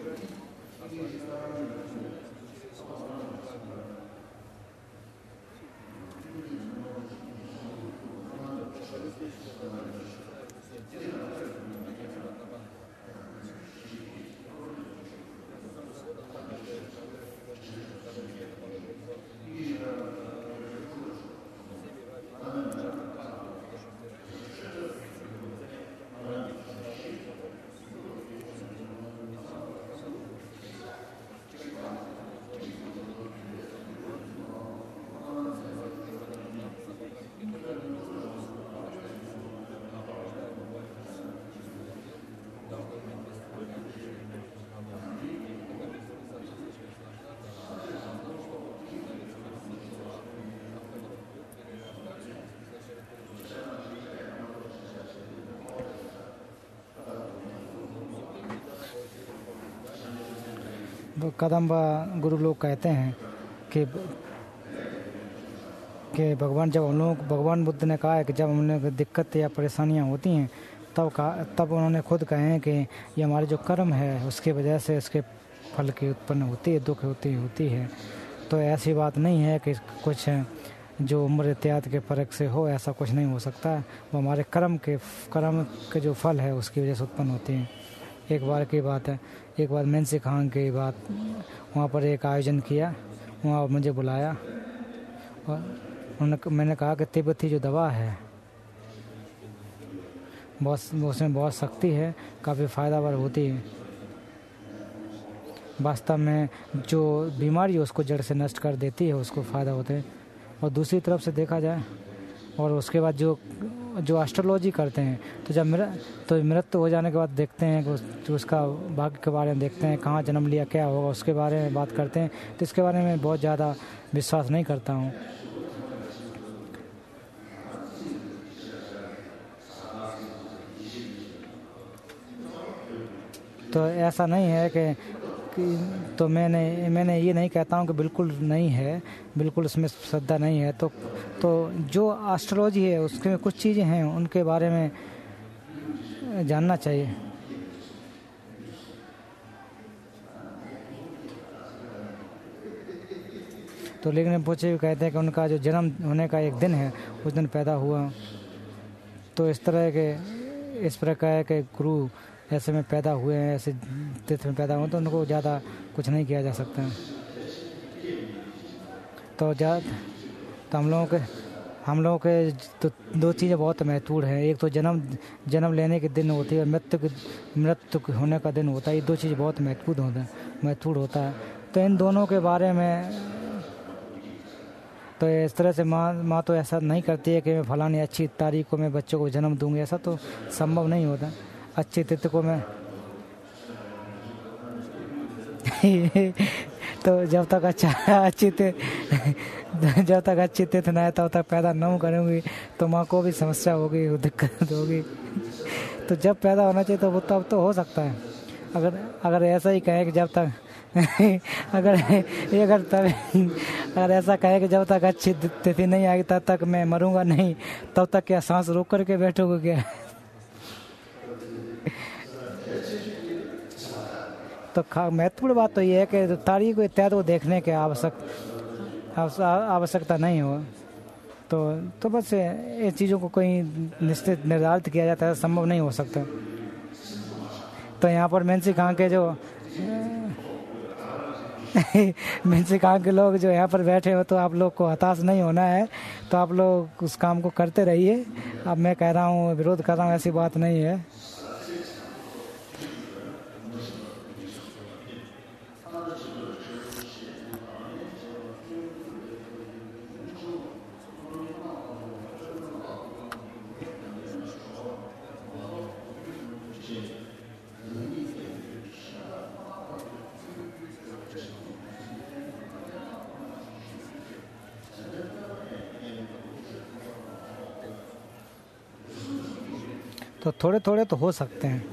कदम्बा गुरु लोग कहते हैं कि भगवान बुद्ध ने कहा है कि जब हमने दिक्कत या परेशानियां होती हैं तब उन्होंने खुद कहे हैं कि ये हमारे जो कर्म है उसकी वजह से इसके फल की उत्पन्न होती है, दुख होती है। तो ऐसी बात नहीं है कि कुछ जो उम्र इत्यादि के फर्क से हो, ऐसा कुछ नहीं हो सकता। वो हमारे कर्म के जो फल है उसकी वजह से उत्पन्न होती हैं। एक बार की बात है, एक बार मेंसी खान की बात, वहाँ पर एक आयोजन किया, वहाँ मुझे बुलाया और मैंने कहा कि तिब्बती जो दवा है उसमें बहुत शक्ति है, काफ़ी फ़ायदावर होती है। वास्तव में जो बीमारी है उसको जड़ से नष्ट कर देती है, उसको फ़ायदा होता है। और दूसरी तरफ से देखा जाए और उसके बाद जो एस्ट्रोलॉजी करते हैं तो जब मृत्यु हो जाने के बाद देखते हैं कि उसका भाग्य के बारे में देखते हैं, कहाँ जन्म लिया, क्या होगा, उसके बारे में बात करते हैं। तो इसके बारे में बहुत ज़्यादा विश्वास नहीं करता हूँ। तो ऐसा नहीं है कि तो मैंने ये नहीं कहता हूँ कि बिल्कुल नहीं है, बिल्कुल उसमें श्रद्धा नहीं है। तो जो एस्ट्रोलॉजी है उसके कुछ चीज़ें हैं उनके बारे में जानना चाहिए। तो लेकिन पूछे कहते हैं कि उनका जो जन्म होने का एक दिन है उस दिन पैदा हुआ। तो इस प्रकार के गुरु ऐसे में पैदा हुए हैं, ऐसे तिथि में पैदा हुए, तो उनको ज़्यादा कुछ नहीं किया जा सकता है। तो हम लोगों के तो दो चीज़ें बहुत महत्वपूर्ण हैं। एक तो जन्म लेने के दिन होती है, मृत्यु होने का दिन होता है। ये दो चीज़ बहुत महत्वपूर्ण होता है। तो इन दोनों के बारे में तो इस तरह से माँ तो ऐसा नहीं करती है कि मैं फलानी अच्छी तारीख को मैं बच्चों को जन्म दूंगी, ऐसा तो संभव नहीं होता। अच्छी तिथि को मैं तो जब तक अच्छी तिथि ना है तब तक पैदा नहीं करूँगी तो माँ को भी समस्या होगी, दिक्कत होगी। तो जब पैदा होना चाहिए तो वो तब तो हो सकता है। अगर ऐसा ही कहें कि जब तक अगर ऐसा कहे कि जब तक अच्छी तिथि नहीं आएगी तब तक मैं मरूंगा नहीं, तब तक क्या सांस रोक करके बैठोगे क्या? तो महत्वपूर्ण बात तो ये है कि तारीख को इत्यादि को देखने के आवश्यकता नहीं हो। तो बस ये चीज़ों को कहीं निश्चित निर्धारित किया जाता है, संभव नहीं हो सकता। तो यहाँ पर मेंसी खां के जो मेंसी खां के लोग जो यहाँ पर बैठे हो, तो आप लोग को हताश नहीं होना है, तो आप लोग उस काम को करते रहिए। अब मैं कह रहा हूँ, विरोध कर रहा हूँ, ऐसी बात नहीं है। तो थोड़े थोड़े तो हो सकते हैं।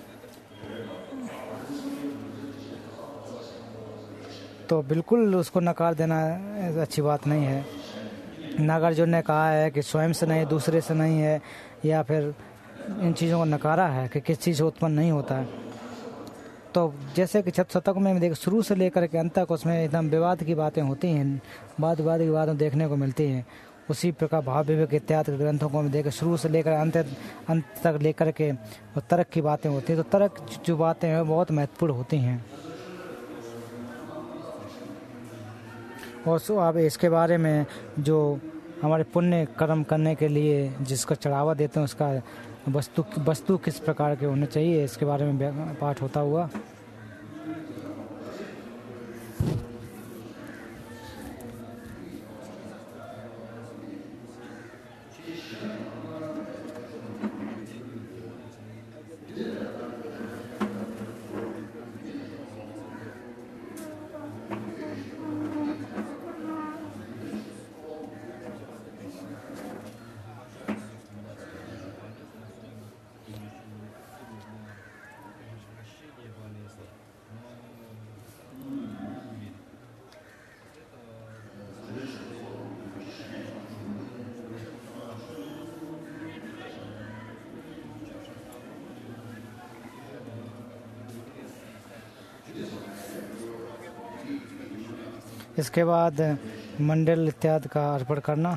तो बिल्कुल उसको नकार देना अच्छी बात नहीं है। नागार्जुन ने कहा है कि स्वयं से नहीं, दूसरे से नहीं है, या फिर इन चीज़ों को नकारा है कि किस चीज़ से उत्पन्न नहीं होता है। तो जैसे कि शतक में देख शुरू से लेकर के अंत तक उसमें एकदम विवाद की बातें होती हैं, वाद की बातें देखने को मिलती हैं। उसी प्रकार भाव विवेक इत्यादि ग्रंथों को हम देखें, शुरू से लेकर अंत तक लेकर के और तर्क की बातें होती हैं। तो तर्क जो बातें हैं बहुत महत्वपूर्ण होती हैं। और सो आप इसके बारे में जो हमारे पुण्य कर्म करने के लिए जिसको चढ़ावा देते हैं, उसका वस्तु किस प्रकार के होने चाहिए, इसके बारे में पाठ होता हुआ। इसके बाद मंडल इत्यादि का अर्पण करना।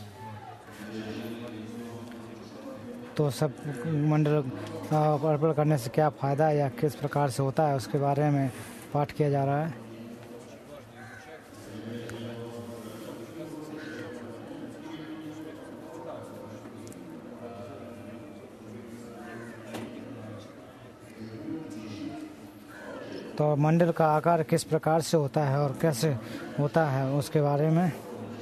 तो सब मंडल अर्पण करने से क्या फ़ायदा है या किस प्रकार से होता है, उसके बारे में पाठ किया जा रहा है। तो मंडल का आकार किस प्रकार से होता है और कैसे होता है, उसके बारे में।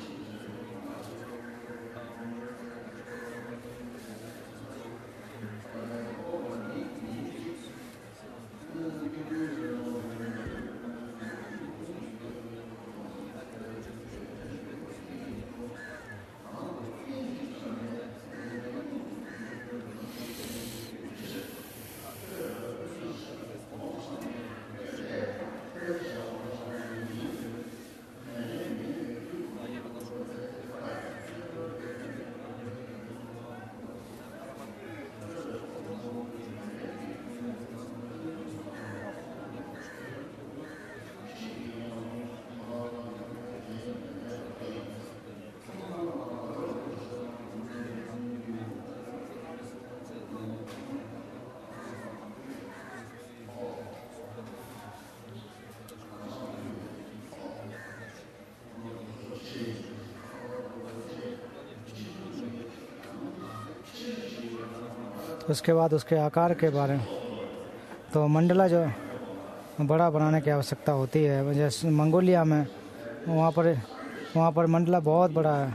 उसके बाद उसके आकार के बारे में। तो मंडला जो बड़ा बनाने की आवश्यकता होती है, जैसे मंगोलिया में वहाँ पर मंडला बहुत बड़ा है।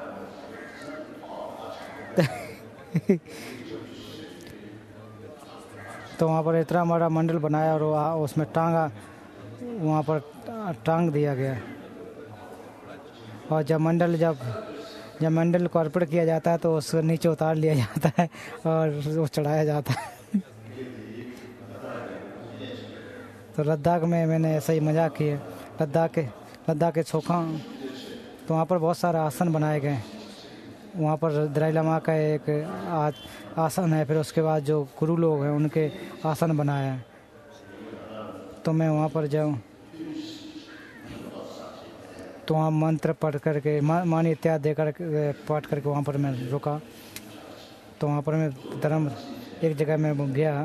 तो वहाँ पर इतना बड़ा मंडल बनाया और उसमें वहाँ पर टांग दिया गया। और जब मंडल को अर्पण किया जाता है तो उसको नीचे उतार लिया जाता है और वो चढ़ाया जाता है। तो लद्दाख में मैंने ऐसा ही मजाक किया। लद्दाख के छोखा, तो वहाँ पर बहुत सारे आसन बनाए गए। वहाँ पर दलाई लामा का एक आसन है, फिर उसके बाद जो गुरु लोग हैं उनके आसन बनाए हैं। तो मैं वहाँ पर जाऊँ तो वहाँ मंत्र पढ़ करके मानी इत्यादि देकर पाठ करके वहाँ पर मैं रुका। तो वहाँ पर मैं धर्म एक जगह मैं गया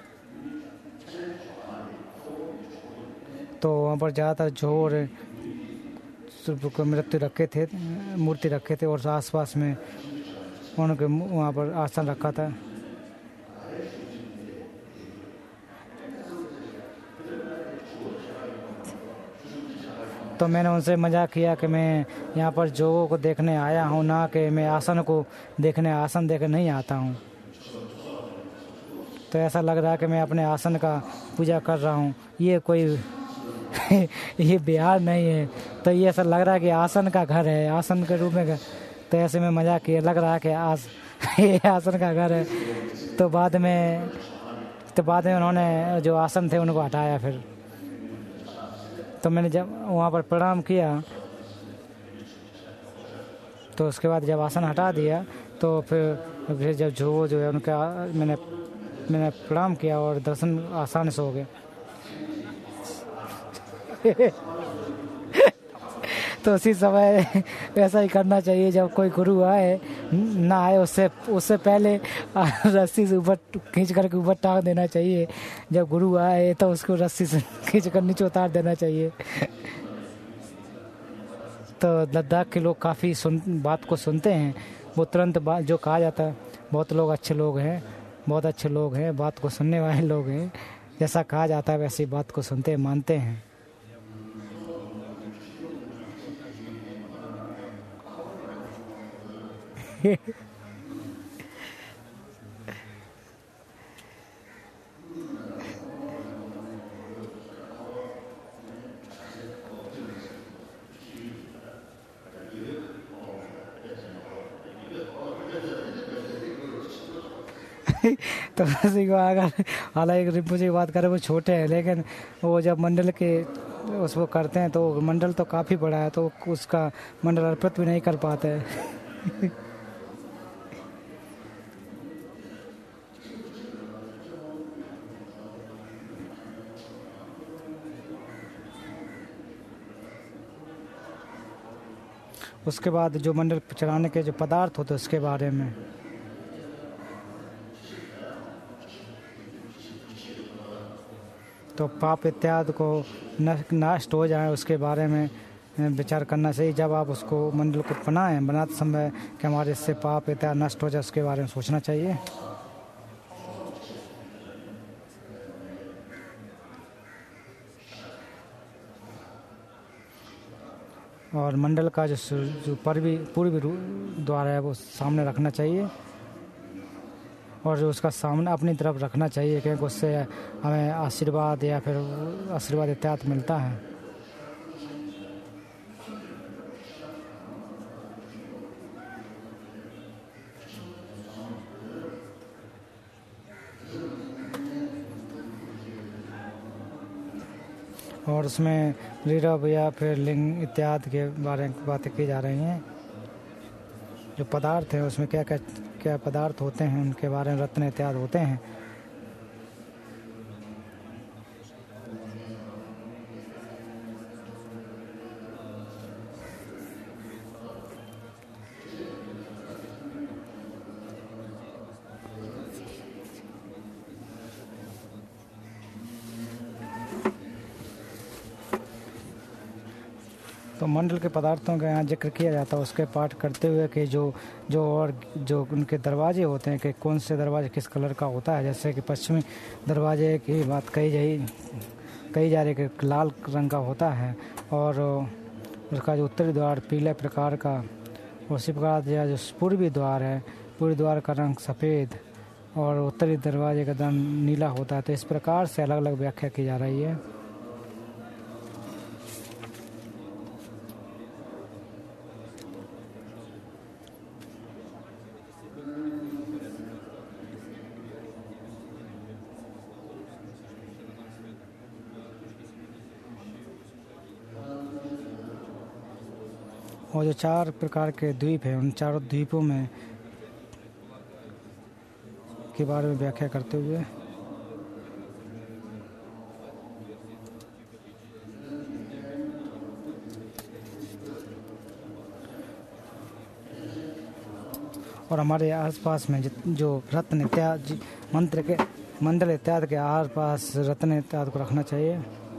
तो वहाँ पर ज़्यादातर जोर मृत्यु रखे थे, मूर्ति रखे थे और आसपास में उनके वहाँ पर आसन रखा था। तो मैंने उनसे मजाक किया कि मैं यहाँ पर जोगों को देखने आया हूँ, ना कि मैं आसन को देखने आसन देखने नहीं आता हूँ। तो ऐसा लग रहा है कि मैं अपने आसन का पूजा कर रहा हूँ, ये कोई ये बिहार नहीं है। तो ये ऐसा लग रहा है कि आसन का घर है, आसन के रूप में। तो ऐसे में मजाक किया, लग रहा है कि ये आसन का घर है। तो बाद में उन्होंने जो आसन थे उनको हटाया। फिर तो मैंने जब वहाँ पर प्रणाम किया तो उसके बाद जब आसन हटा दिया तो फिर जब जो है उनका मैंने प्रणाम किया और दर्शन आसानी से हो गए। तो उसी समय ऐसा ही करना चाहिए, जब कोई गुरु आए ना आए उससे पहले रस्सी से ऊपर खींच करके ऊपर टांग देना चाहिए। जब गुरु आए तो उसको रस्सी से खींच कर नीचे उतार देना चाहिए। तो लद्दाख के लोग काफ़ी बात को सुनते हैं, वो तुरंत बात जो कहा जाता है, बहुत लोग अच्छे लोग हैं, बहुत अच्छे लोग हैं, बात को सुनने वाले लोग हैं। जैसा कहा जाता है वैसी बात को सुनते हैं, मानते हैं। तो उसी को अगर हालांकि रिम्पू जी की बात करें वो छोटे हैं, लेकिन वो जब मंडल के उसको करते हैं तो मंडल तो काफ़ी बड़ा है, तो उसका मंडल अर्पित भी नहीं कर पाते हैं। उसके बाद जो मंडल चढ़ाने के जो पदार्थ होते उसके बारे में, तो पाप इत्यादि को नष्ट हो जाए उसके बारे में विचार करना चाहिए। जब आप उसको मंडल को बनाते समय कि हमारे इससे पाप इत्यादि नष्ट हो जाए, उसके बारे में सोचना चाहिए। और मंडल का जो पूर्वी द्वार है वो सामने रखना चाहिए, और जो उसका सामने अपनी तरफ रखना चाहिए, क्योंकि उससे हमें आशीर्वाद या फिर आशीर्वाद इत्यादि मिलता है। और उसमें ऋभव या फिर लिंग इत्यादि के बारे में बातें की जा रही हैं। जो पदार्थ हैं उसमें क्या पदार्थ होते हैं उनके बारे में रत्न इत्यादि होते हैं। तो मंडल के पदार्थों का यहाँ जिक्र किया जाता है, उसके पाठ करते हुए कि जो उनके दरवाजे होते हैं कि कौन से दरवाजे किस कलर का होता है। जैसे कि पश्चिमी दरवाजे की बात कही जा रही है कि लाल रंग का होता है, और उसका जो उत्तरी द्वार पीले प्रकार का, उसी प्रकार जो पूर्वी द्वार है, पूर्वी द्वार का रंग सफ़ेद और उत्तरी दरवाजे का रंग नीला होता है। तो इस प्रकार से अलग अलग व्याख्या की जा रही है। और जो 4 प्रकार के द्वीप हैं, उन चारों द्वीपों में के बारे में व्याख्या करते हुए और हमारे आसपास में जो रत्न इत्यादि मंत्र के मंडल इत्यादि के आस पास रत्न इत्यादि को रखना चाहिए।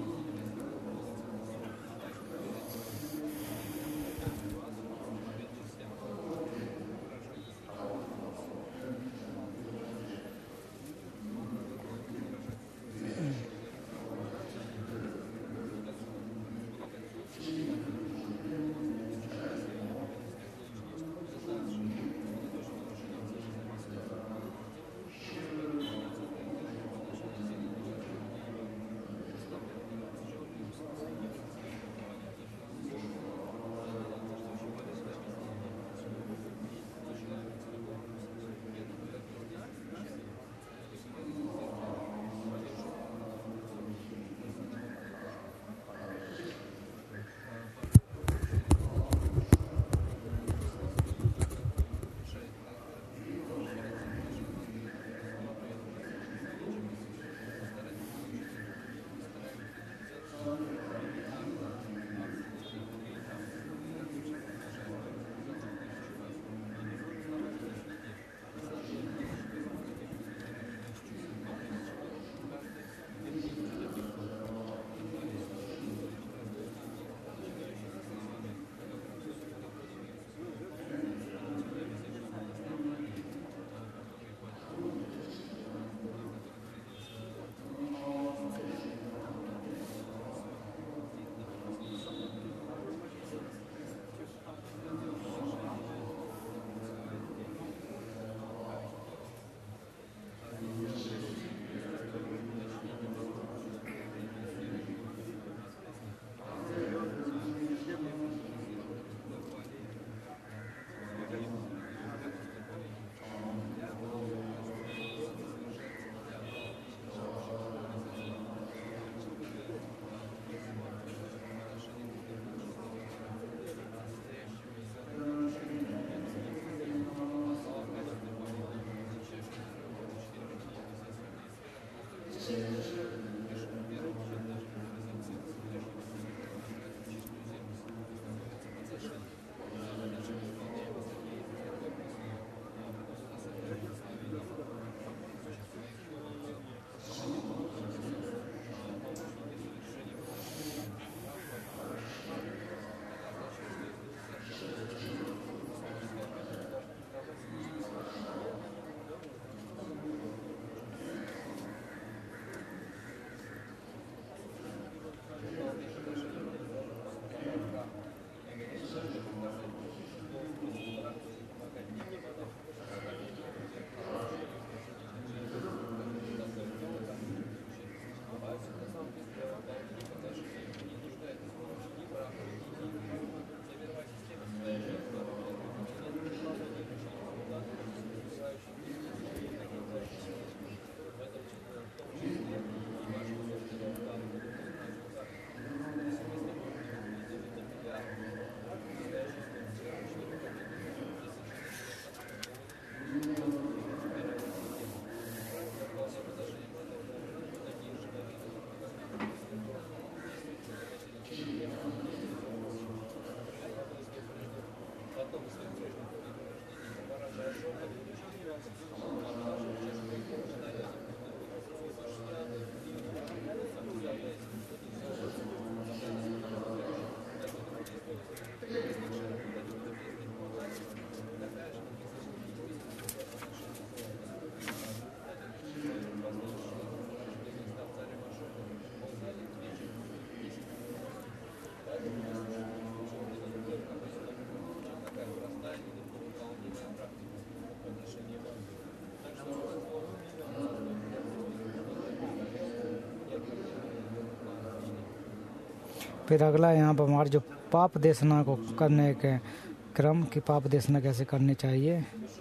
फिर अगला यहाँ पर हमारे जो पाप देशना को करने के क्रम की पाप देशना कैसे करनी चाहिए।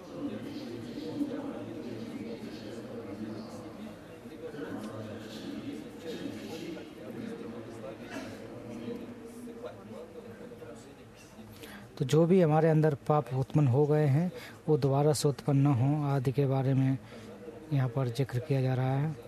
तो जो भी हमारे अंदर पाप उत्पन्न हो गए हैं वो दोबारा से उत्पन्न न हो आदि के बारे में यहाँ पर जिक्र किया जा रहा है।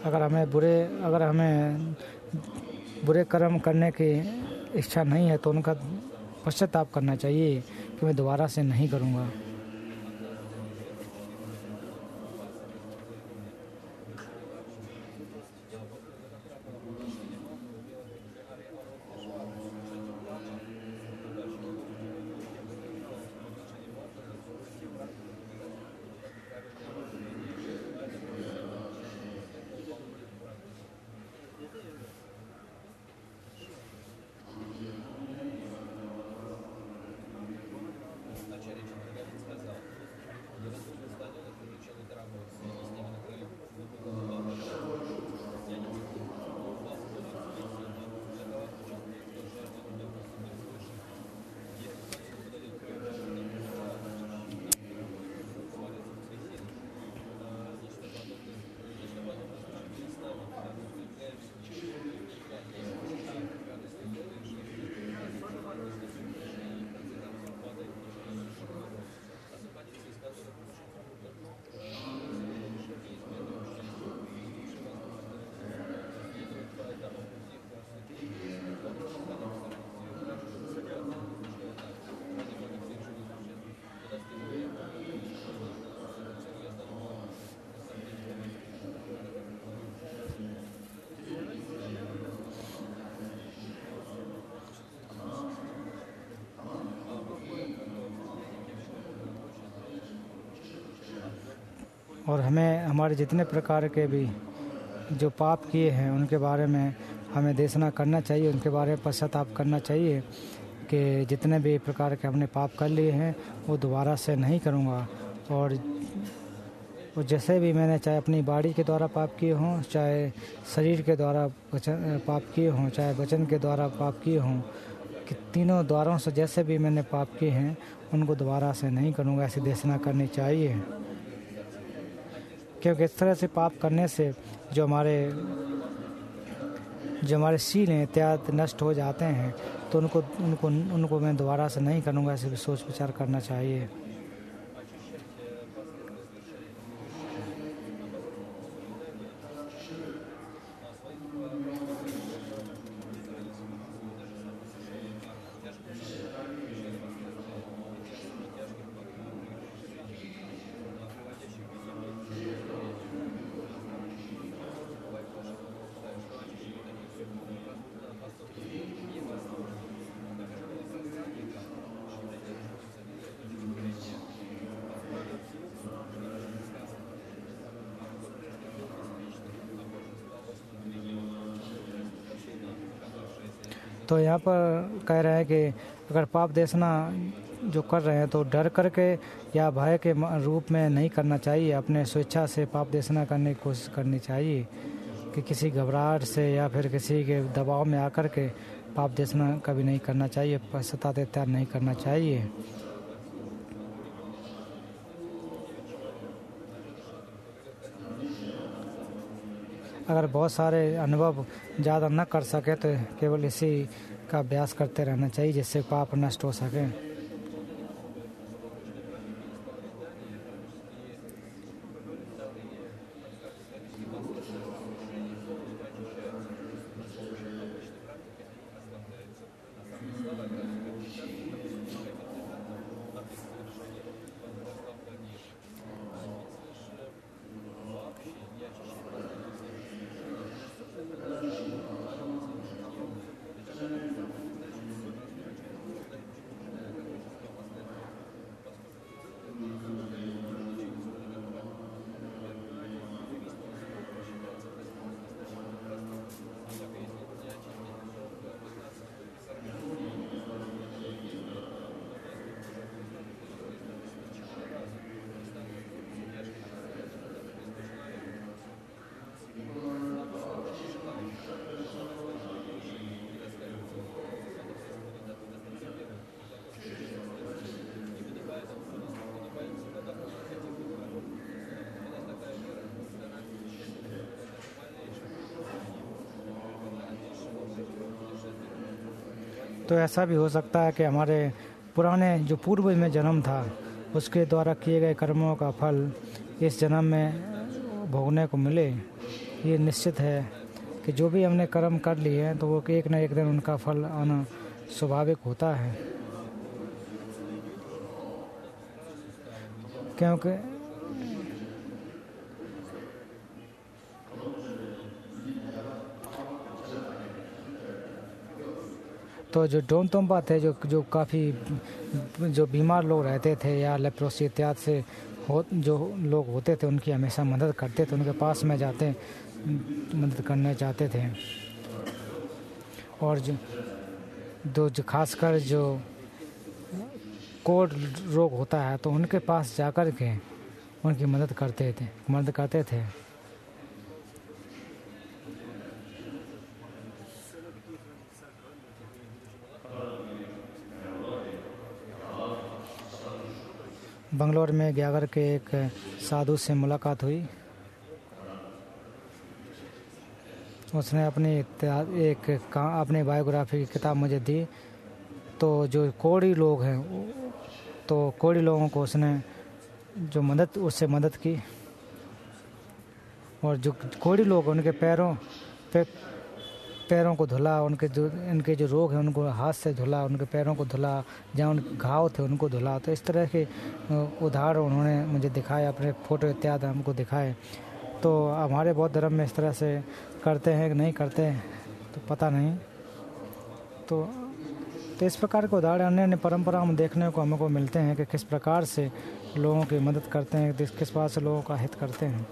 अगर हमें बुरे कर्म करने की इच्छा नहीं है तो उनका पश्चाताप करना चाहिए कि मैं दोबारा से नहीं करूँगा। और हमें हमारे जितने प्रकार के भी जो पाप किए हैं उनके बारे में हमें देशना करना चाहिए, उनके बारे में पश्चाताप करना चाहिए कि जितने भी प्रकार के हमने पाप कर लिए हैं वो दोबारा से नहीं करूँगा। और जैसे भी मैंने चाहे अपनी बॉडी के द्वारा पाप किए हों, चाहे शरीर के द्वारा पाप किए हों, चाहे वचन के द्वारा पाप किए हों, कि तीनों द्वारों से जैसे भी मैंने पाप किए हैं उनको दोबारा से नहीं करूँगा, ऐसी देशना करनी चाहिए। क्योंकि इस तरह से पाप करने से जो हमारे शील हैं इत्यादि नष्ट हो जाते हैं, तो उनको मैं दोबारा से नहीं करूँगा, ऐसे भी सोच विचार करना चाहिए। तो यहाँ पर कह रहे हैं कि अगर पाप देशना जो कर रहे हैं तो डर करके या भय के रूप में नहीं करना चाहिए, अपने स्वेच्छा से पाप देशना करने की कोशिश करनी चाहिए कि किसी घबराहट से या फिर किसी के दबाव में आकर के पाप देशना कभी नहीं करना चाहिए, पश्चाताप इत्याग नहीं करना चाहिए। अगर बहुत सारे अनुभव ज़्यादा न कर सके तो केवल इसी का अभ्यास करते रहना चाहिए जिससे पाप नष्ट हो सके। तो ऐसा भी हो सकता है कि हमारे पुराने जो पूर्व में जन्म था उसके द्वारा किए गए कर्मों का फल इस जन्म में भोगने को मिले। ये निश्चित है कि जो भी हमने कर्म कर लिए हैं तो वो एक न एक दिन उनका फल आना स्वाभाविक होता है, क्योंकि तो जो डोनतोम्पा थे, जो काफ़ी जो बीमार लोग रहते थे या लेप्रोसी इत्यादि से जो लोग होते थे उनकी हमेशा मदद करते थे, उनके पास में जाते मदद करना चाहते थे। और जो खासकर जो कोढ़ रोग होता है तो उनके पास जाकर के उनकी मदद करते थे। बंगलौर में जाकर के एक साधु से मुलाकात हुई। उसने अपनी बायोग्राफी की किताब मुझे दी। तो जो कोढ़ी लोग हैं तो कोढ़ी लोगों को उसने उससे मदद की। और जो कोढ़ी लोग उनके पैरों को धुला, इनके जो रोग हैं उनको हाथ से धुला, उनके पैरों को धुला, जहाँ उनके घाव थे उनको धुला। तो इस तरह के उदाहरण उन्होंने मुझे दिखाए, अपने फ़ोटो इत्यादि हमको दिखाए। तो हमारे बौद्ध धर्म में इस तरह से करते हैं कि नहीं करते हैं तो पता नहीं। तो इस प्रकार के उदाहरण अन्य अन्य परंपराओं में देखने को हमको मिलते हैं कि किस प्रकार से लोगों की मदद करते हैं, किस प्रकार से लोगों का हित करते हैं।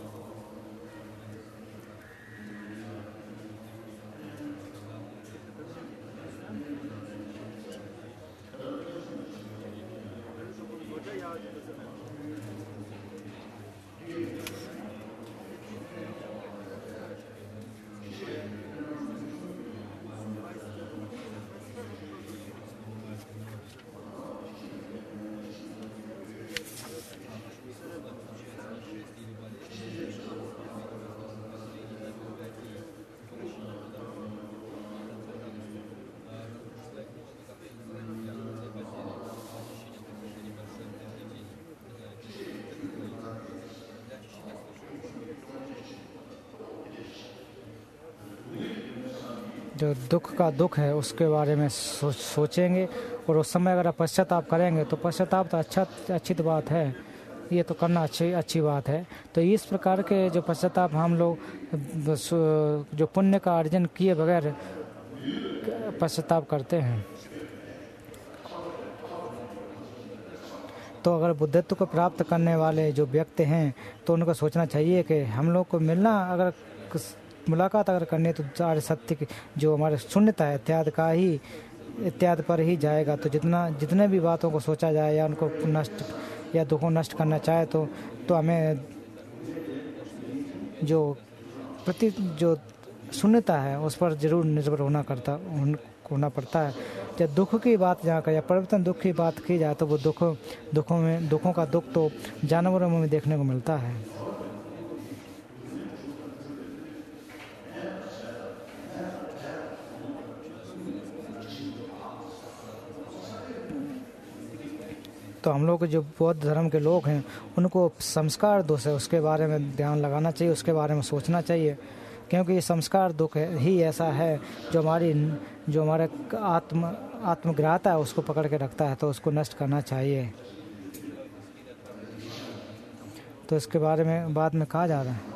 जो दुख का दुख है उसके बारे में सोचेंगे और उस समय अगर आप पश्चाताप करेंगे तो पश्चाताप तो अच्छी तो बात है, ये तो करना अच्छी बात है। तो इस प्रकार के जो पश्चाताप हम लोग जो पुण्य का अर्जन किए बगैर पश्चाताप करते हैं, तो अगर बुद्धत्व को प्राप्त करने वाले जो व्यक्ति हैं तो उनको सोचना चाहिए कि हम लोग को मिलना अगर मुलाकात अगर करनी तो सारे सत्य की जो हमारे शून्यता है इत्यादि पर ही जाएगा। तो जितने भी बातों को सोचा जाए या उनको नष्ट या दुखों नष्ट करना चाहे तो हमें जो शून्यता है उस पर जरूर निर्भर होना पड़ता है। जब दुख की बात जहाँ का या परिवर्तन दुख की बात की जाए तो वो दुखों का दुख तो जानवरों में देखने को मिलता है। तो हम लोग जो बौद्ध धर्म के लोग हैं उनको संस्कार दोष है उसके बारे में ध्यान लगाना चाहिए, उसके बारे में सोचना चाहिए, क्योंकि ये संस्कार दुख ही ऐसा है जो हमारे आत्मग्राहता है उसको पकड़ के रखता है, तो उसको नष्ट करना चाहिए। तो इसके बारे में बाद में कहा जा रहा है।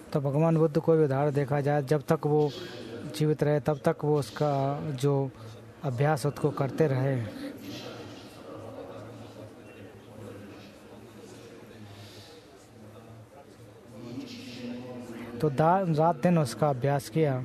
तो भगवान बुद्ध को भी उदाहरण देखा जाए, जब तक वो जीवित रहे तब तक वो उसका जो अभ्यास उसको करते रहे। तो रात दिन उसका अभ्यास किया।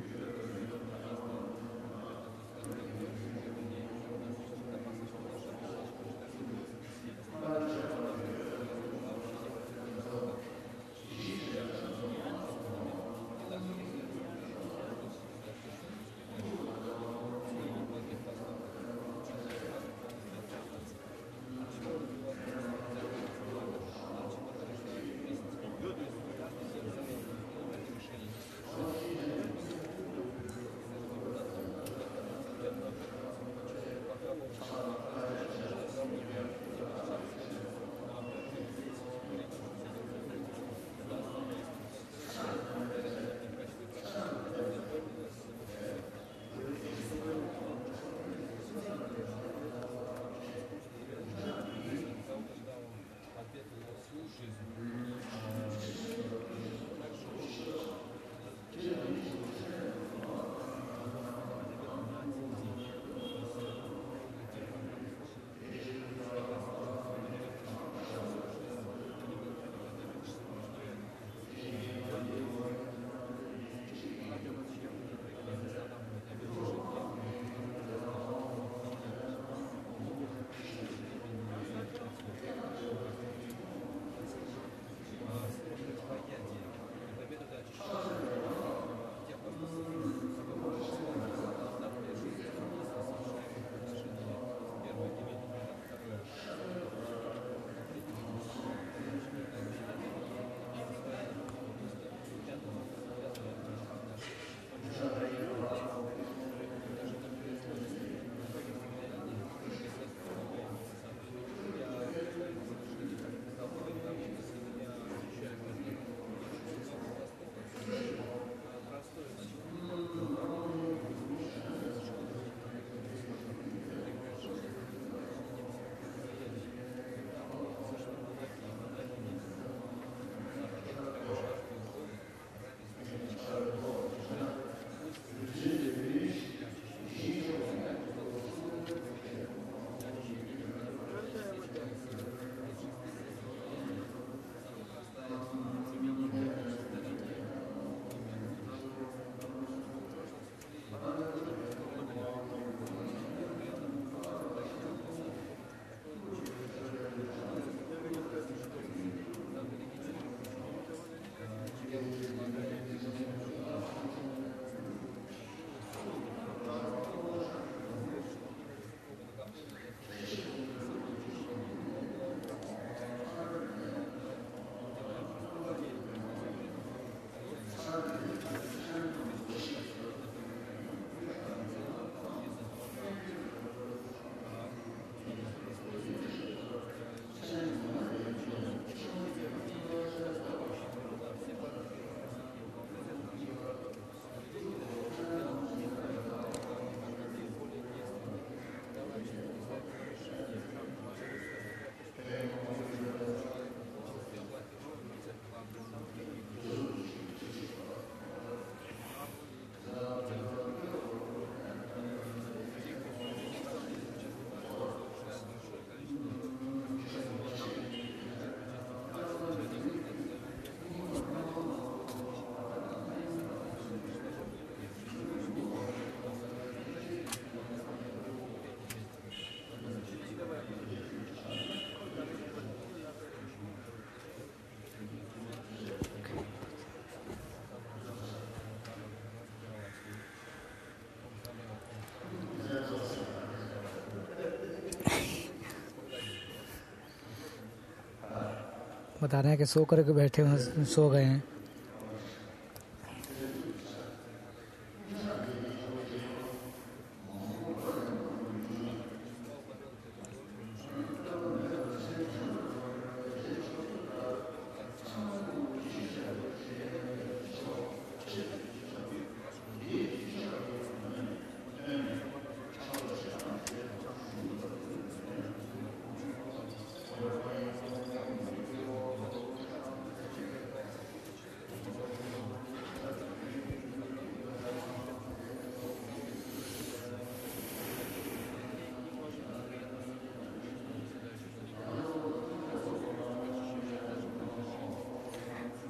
बता रहे हैं कि सो करके बैठे हुए सो गए हैं।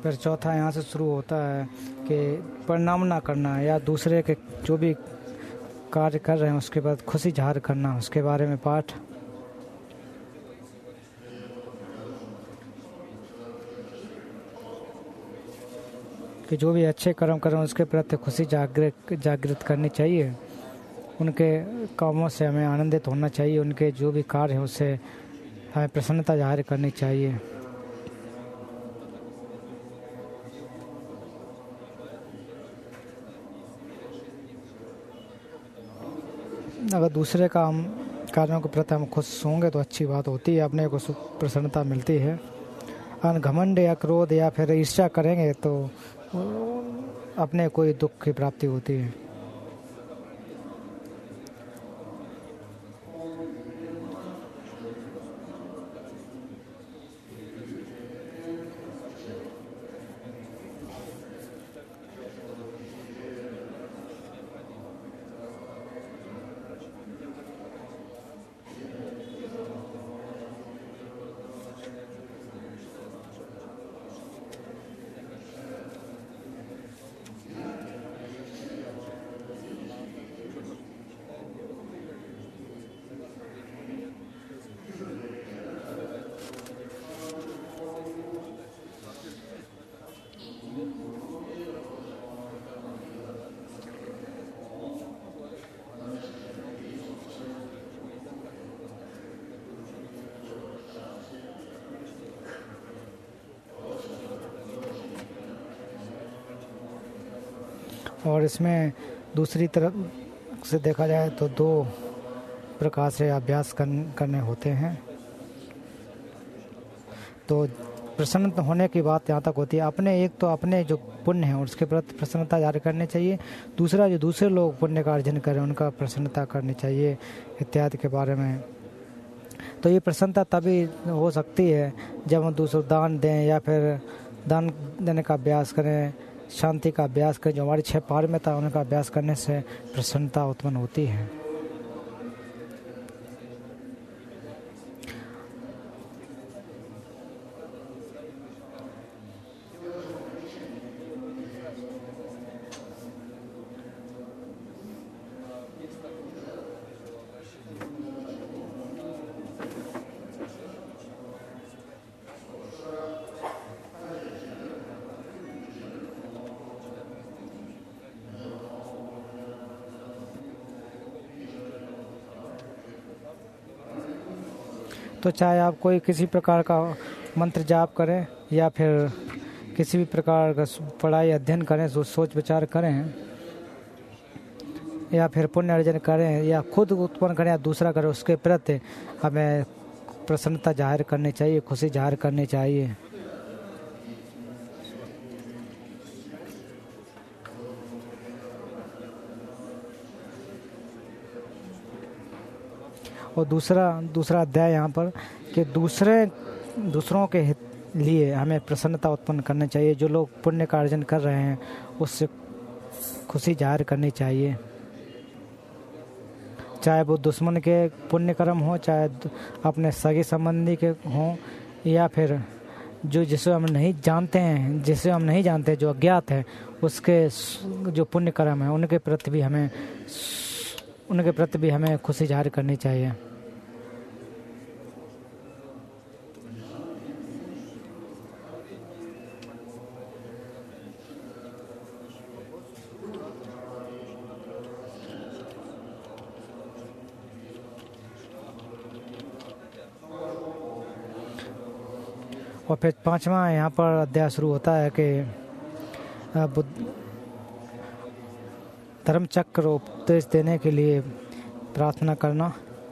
फिर चौथा यहाँ से शुरू होता है कि परिणाम ना करना या दूसरे के जो भी कार्य कर रहे हैं उसके बाद खुशी जाहिर करना, उसके बारे में पाठ। कि जो भी अच्छे कर्म कर रहे हैं उसके प्रति खुशी जागृत करनी चाहिए। उनके कामों से हमें आनंदित होना चाहिए, उनके जो भी कार्य हैं उससे हमें प्रसन्नता जाहिर करनी चाहिए। अगर दूसरे कार्यों के प्रति हम खुश होंगे तो अच्छी बात होती है, अपने को प्रसन्नता मिलती है। और घमंड या क्रोध या फिर ईर्ष्या करेंगे तो अपने कोई दुख की प्राप्ति होती है। और इसमें दूसरी तरफ से देखा जाए तो दो प्रकार से अभ्यास करने होते हैं। तो प्रसन्न होने की बात यहाँ तक होती है, अपने एक तो अपने जो पुण्य है उसके प्रति प्रसन्नता जाहिर करनी चाहिए, दूसरा जो दूसरे लोग पुण्य का अर्जन करें उनका प्रसन्नता करनी चाहिए इत्यादि के बारे में। तो ये प्रसन्नता तभी हो सकती है जब हम दूसरों दान दें या फिर दान देने का अभ्यास करें, शांति का अभ्यास करें। जो हमारी 6 पारमिता है उनका अभ्यास करने से प्रसन्नता उत्पन्न होती है। तो चाहे आप कोई किसी प्रकार का मंत्र जाप करें या फिर किसी भी प्रकार का पढ़ाई अध्ययन करें, सोच विचार करें या फिर पुण्य अर्जन करें या खुद उत्पन्न करें या दूसरा करें, उसके प्रति हमें प्रसन्नता जाहिर करनी चाहिए, खुशी जाहिर करनी चाहिए। और दूसरा अध्याय यहाँ पर कि दूसरों के हित लिए हमें प्रसन्नता उत्पन्न करनी चाहिए। जो लोग पुण्य का अर्जन कर रहे हैं उससे खुशी जाहिर करनी चाहिए, चाहे वो दुश्मन के पुण्य कर्म हो, चाहे अपने सगे संबंधी के हों या फिर जिसे हम नहीं जानते जो अज्ञात है उसके जो पुण्य कर्म है उनके प्रति भी हमें खुशी जाहिर करनी चाहिए। और फिर 5वां यहाँ पर अध्याय शुरू होता है कि धर्म चक्र उपदेश देने के लिए प्रार्थना करना।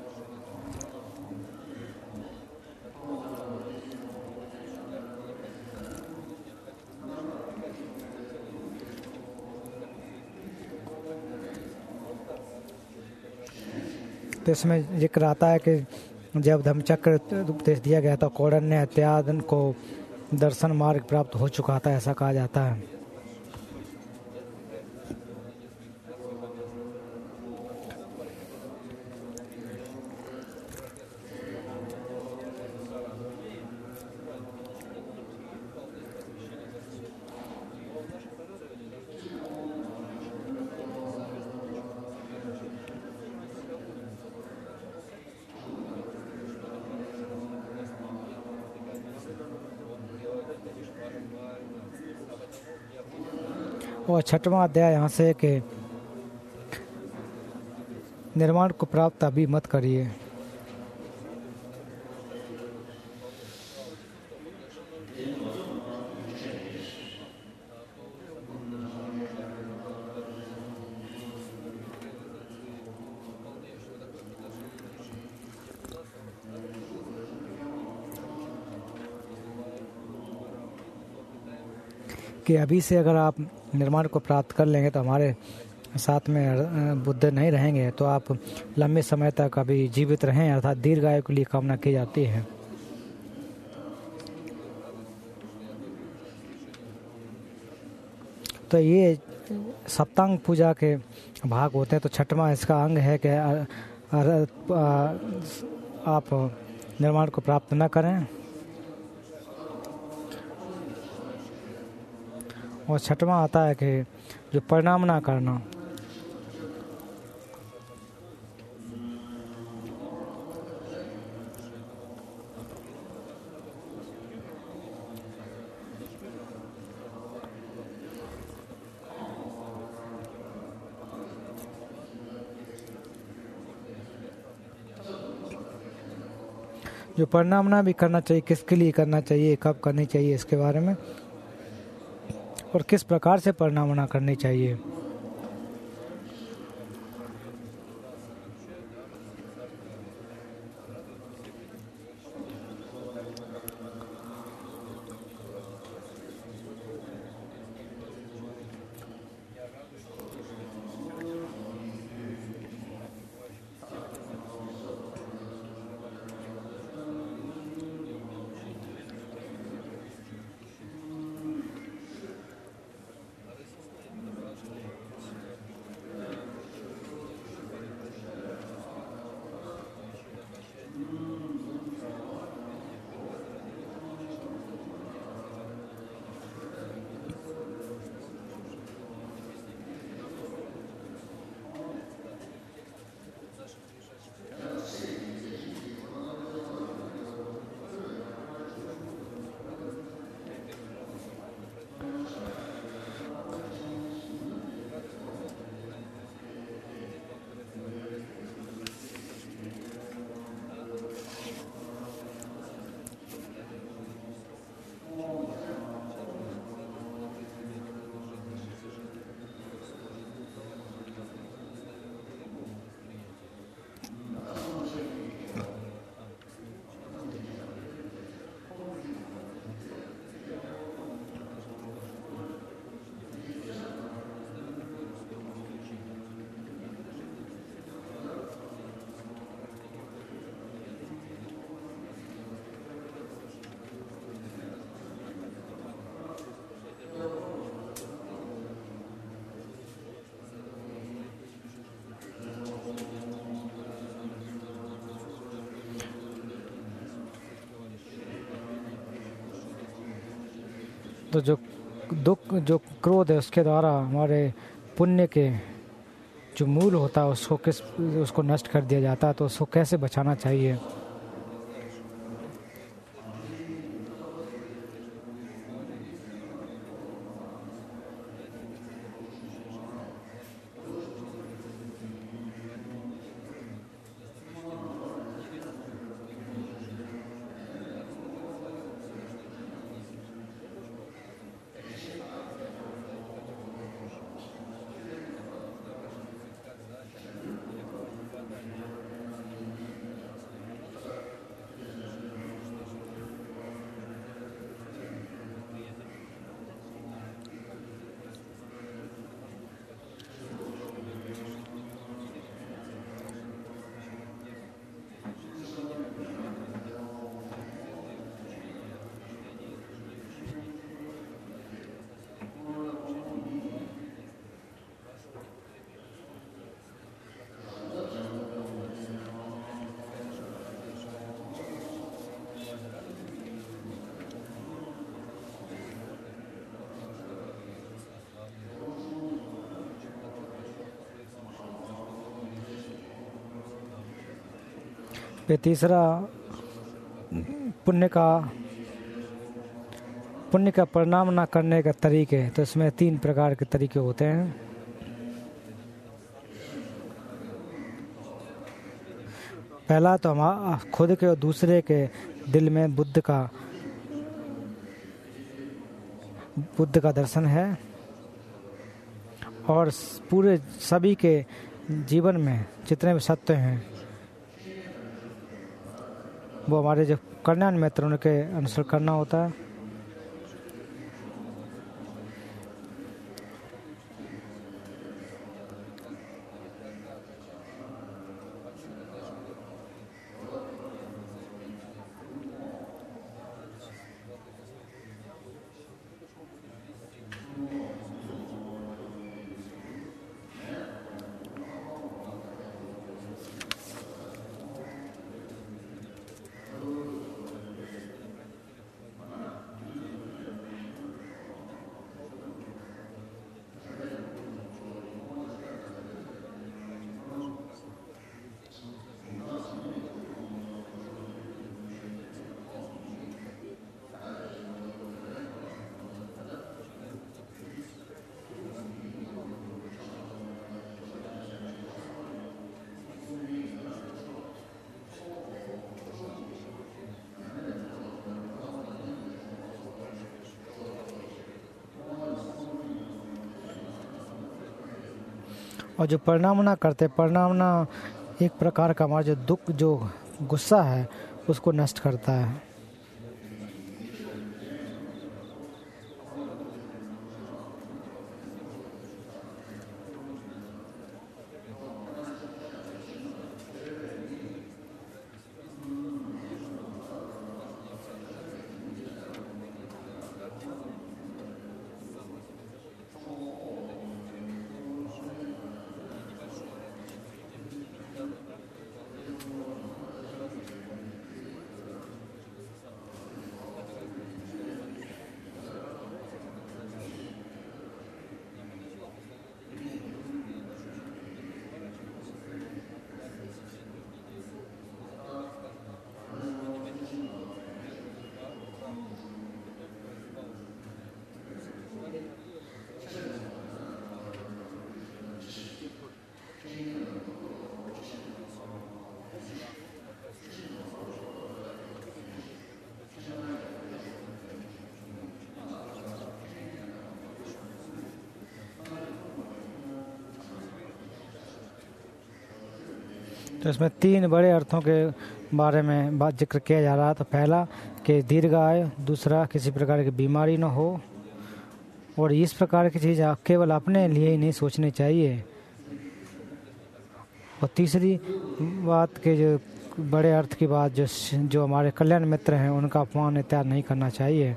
तो इसमें जिक्र आता है कि जब धम्मचक्र उपदेश दिया गया तो कौंडिन्य इत्यादि को दर्शन मार्ग प्राप्त हो चुका था, ऐसा कहा जाता है। और 6वां अध्याय यहाँ से कि निर्माण को प्राप्त अभी मत करिए। कि अभी से अगर आप निर्माण को प्राप्त कर लेंगे तो हमारे साथ में बुद्ध नहीं रहेंगे, तो आप लंबे समय तक अभी जीवित रहें, अर्थात दीर्घायु के लिए कामना की जाती है। तो ये सप्तांग पूजा के भाग होते हैं। तो 6वां इसका अंग है कि आप निर्माण को प्राप्त न करें। और 6वां आता है कि जो परिणाम ना करना। जो परिणाम ना भी करना चाहिए, किसके लिए करना चाहिए, कब करनी चाहिए, इसके बारे में, और किस प्रकार से परिणाम ना करनी चाहिए। तो जो दुख, जो क्रोध है, उसके द्वारा हमारे पुण्य के जो मूल होता है उसको नष्ट कर दिया जाता है। तो उसको कैसे बचाना चाहिए। फिर तीसरा पुण्य का पुण्य का परिणाम ना करने के तरीके, तो इसमें 3 प्रकार के तरीके होते हैं। पहला तो हम खुद के और दूसरे के दिल में बुद्ध का दर्शन है, और पूरे सभी के जीवन में जितने भी सत्य हैं वो हमारे जो कल्याण मित्र उनके अनुसरण करना होता है। और जो परिणाम ना करते, परिणाम ना एक प्रकार का हमारा जो दुख, जो गुस्सा है उसको नष्ट करता है। तो इसमें 3 बड़े अर्थों के बारे में बात जिक्र किया जा रहा है। तो पहला कि दीर्घायु, दूसरा किसी प्रकार की बीमारी न हो, और इस प्रकार की चीज़ केवल अपने लिए ही नहीं सोचनी चाहिए। और तीसरी बात के जो बड़े अर्थ की बात, जो हमारे कल्याण मित्र हैं उनका अपमान इत्यादि नहीं करना चाहिए।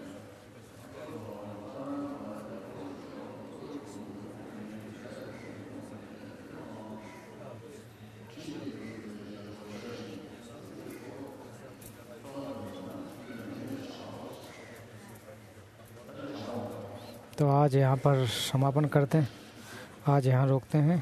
तो आज यहाँ पर समापन करते हैं, आज यहाँ रोकते हैं।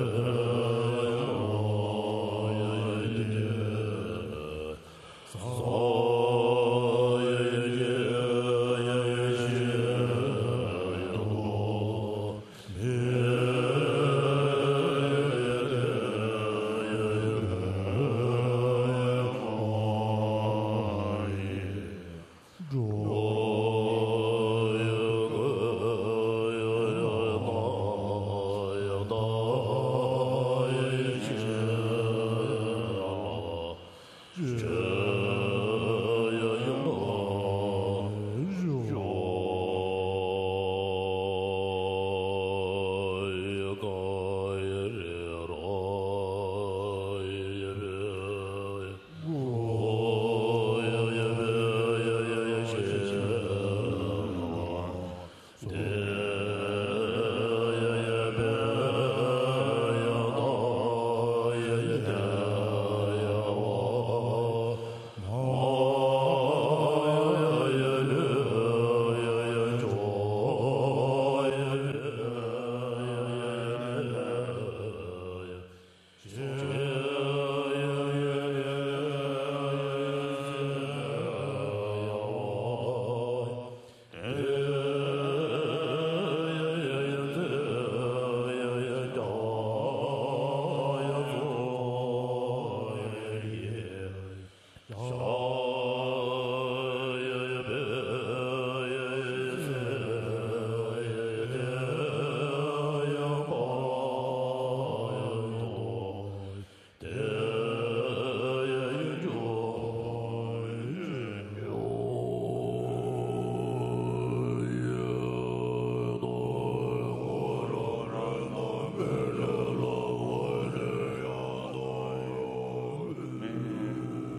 So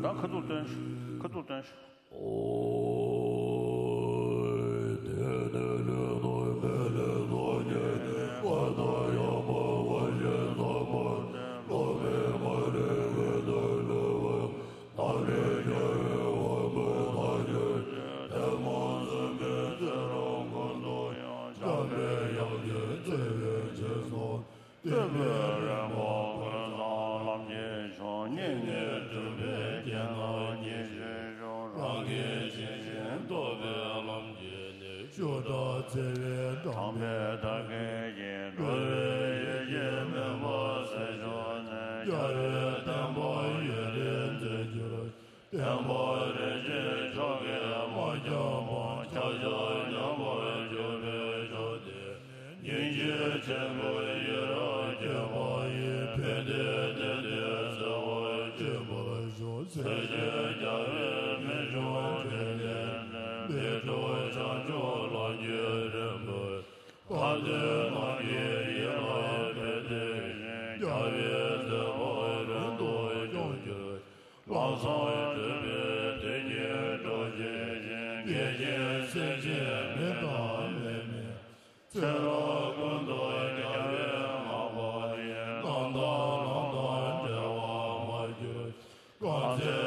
다 그도
Father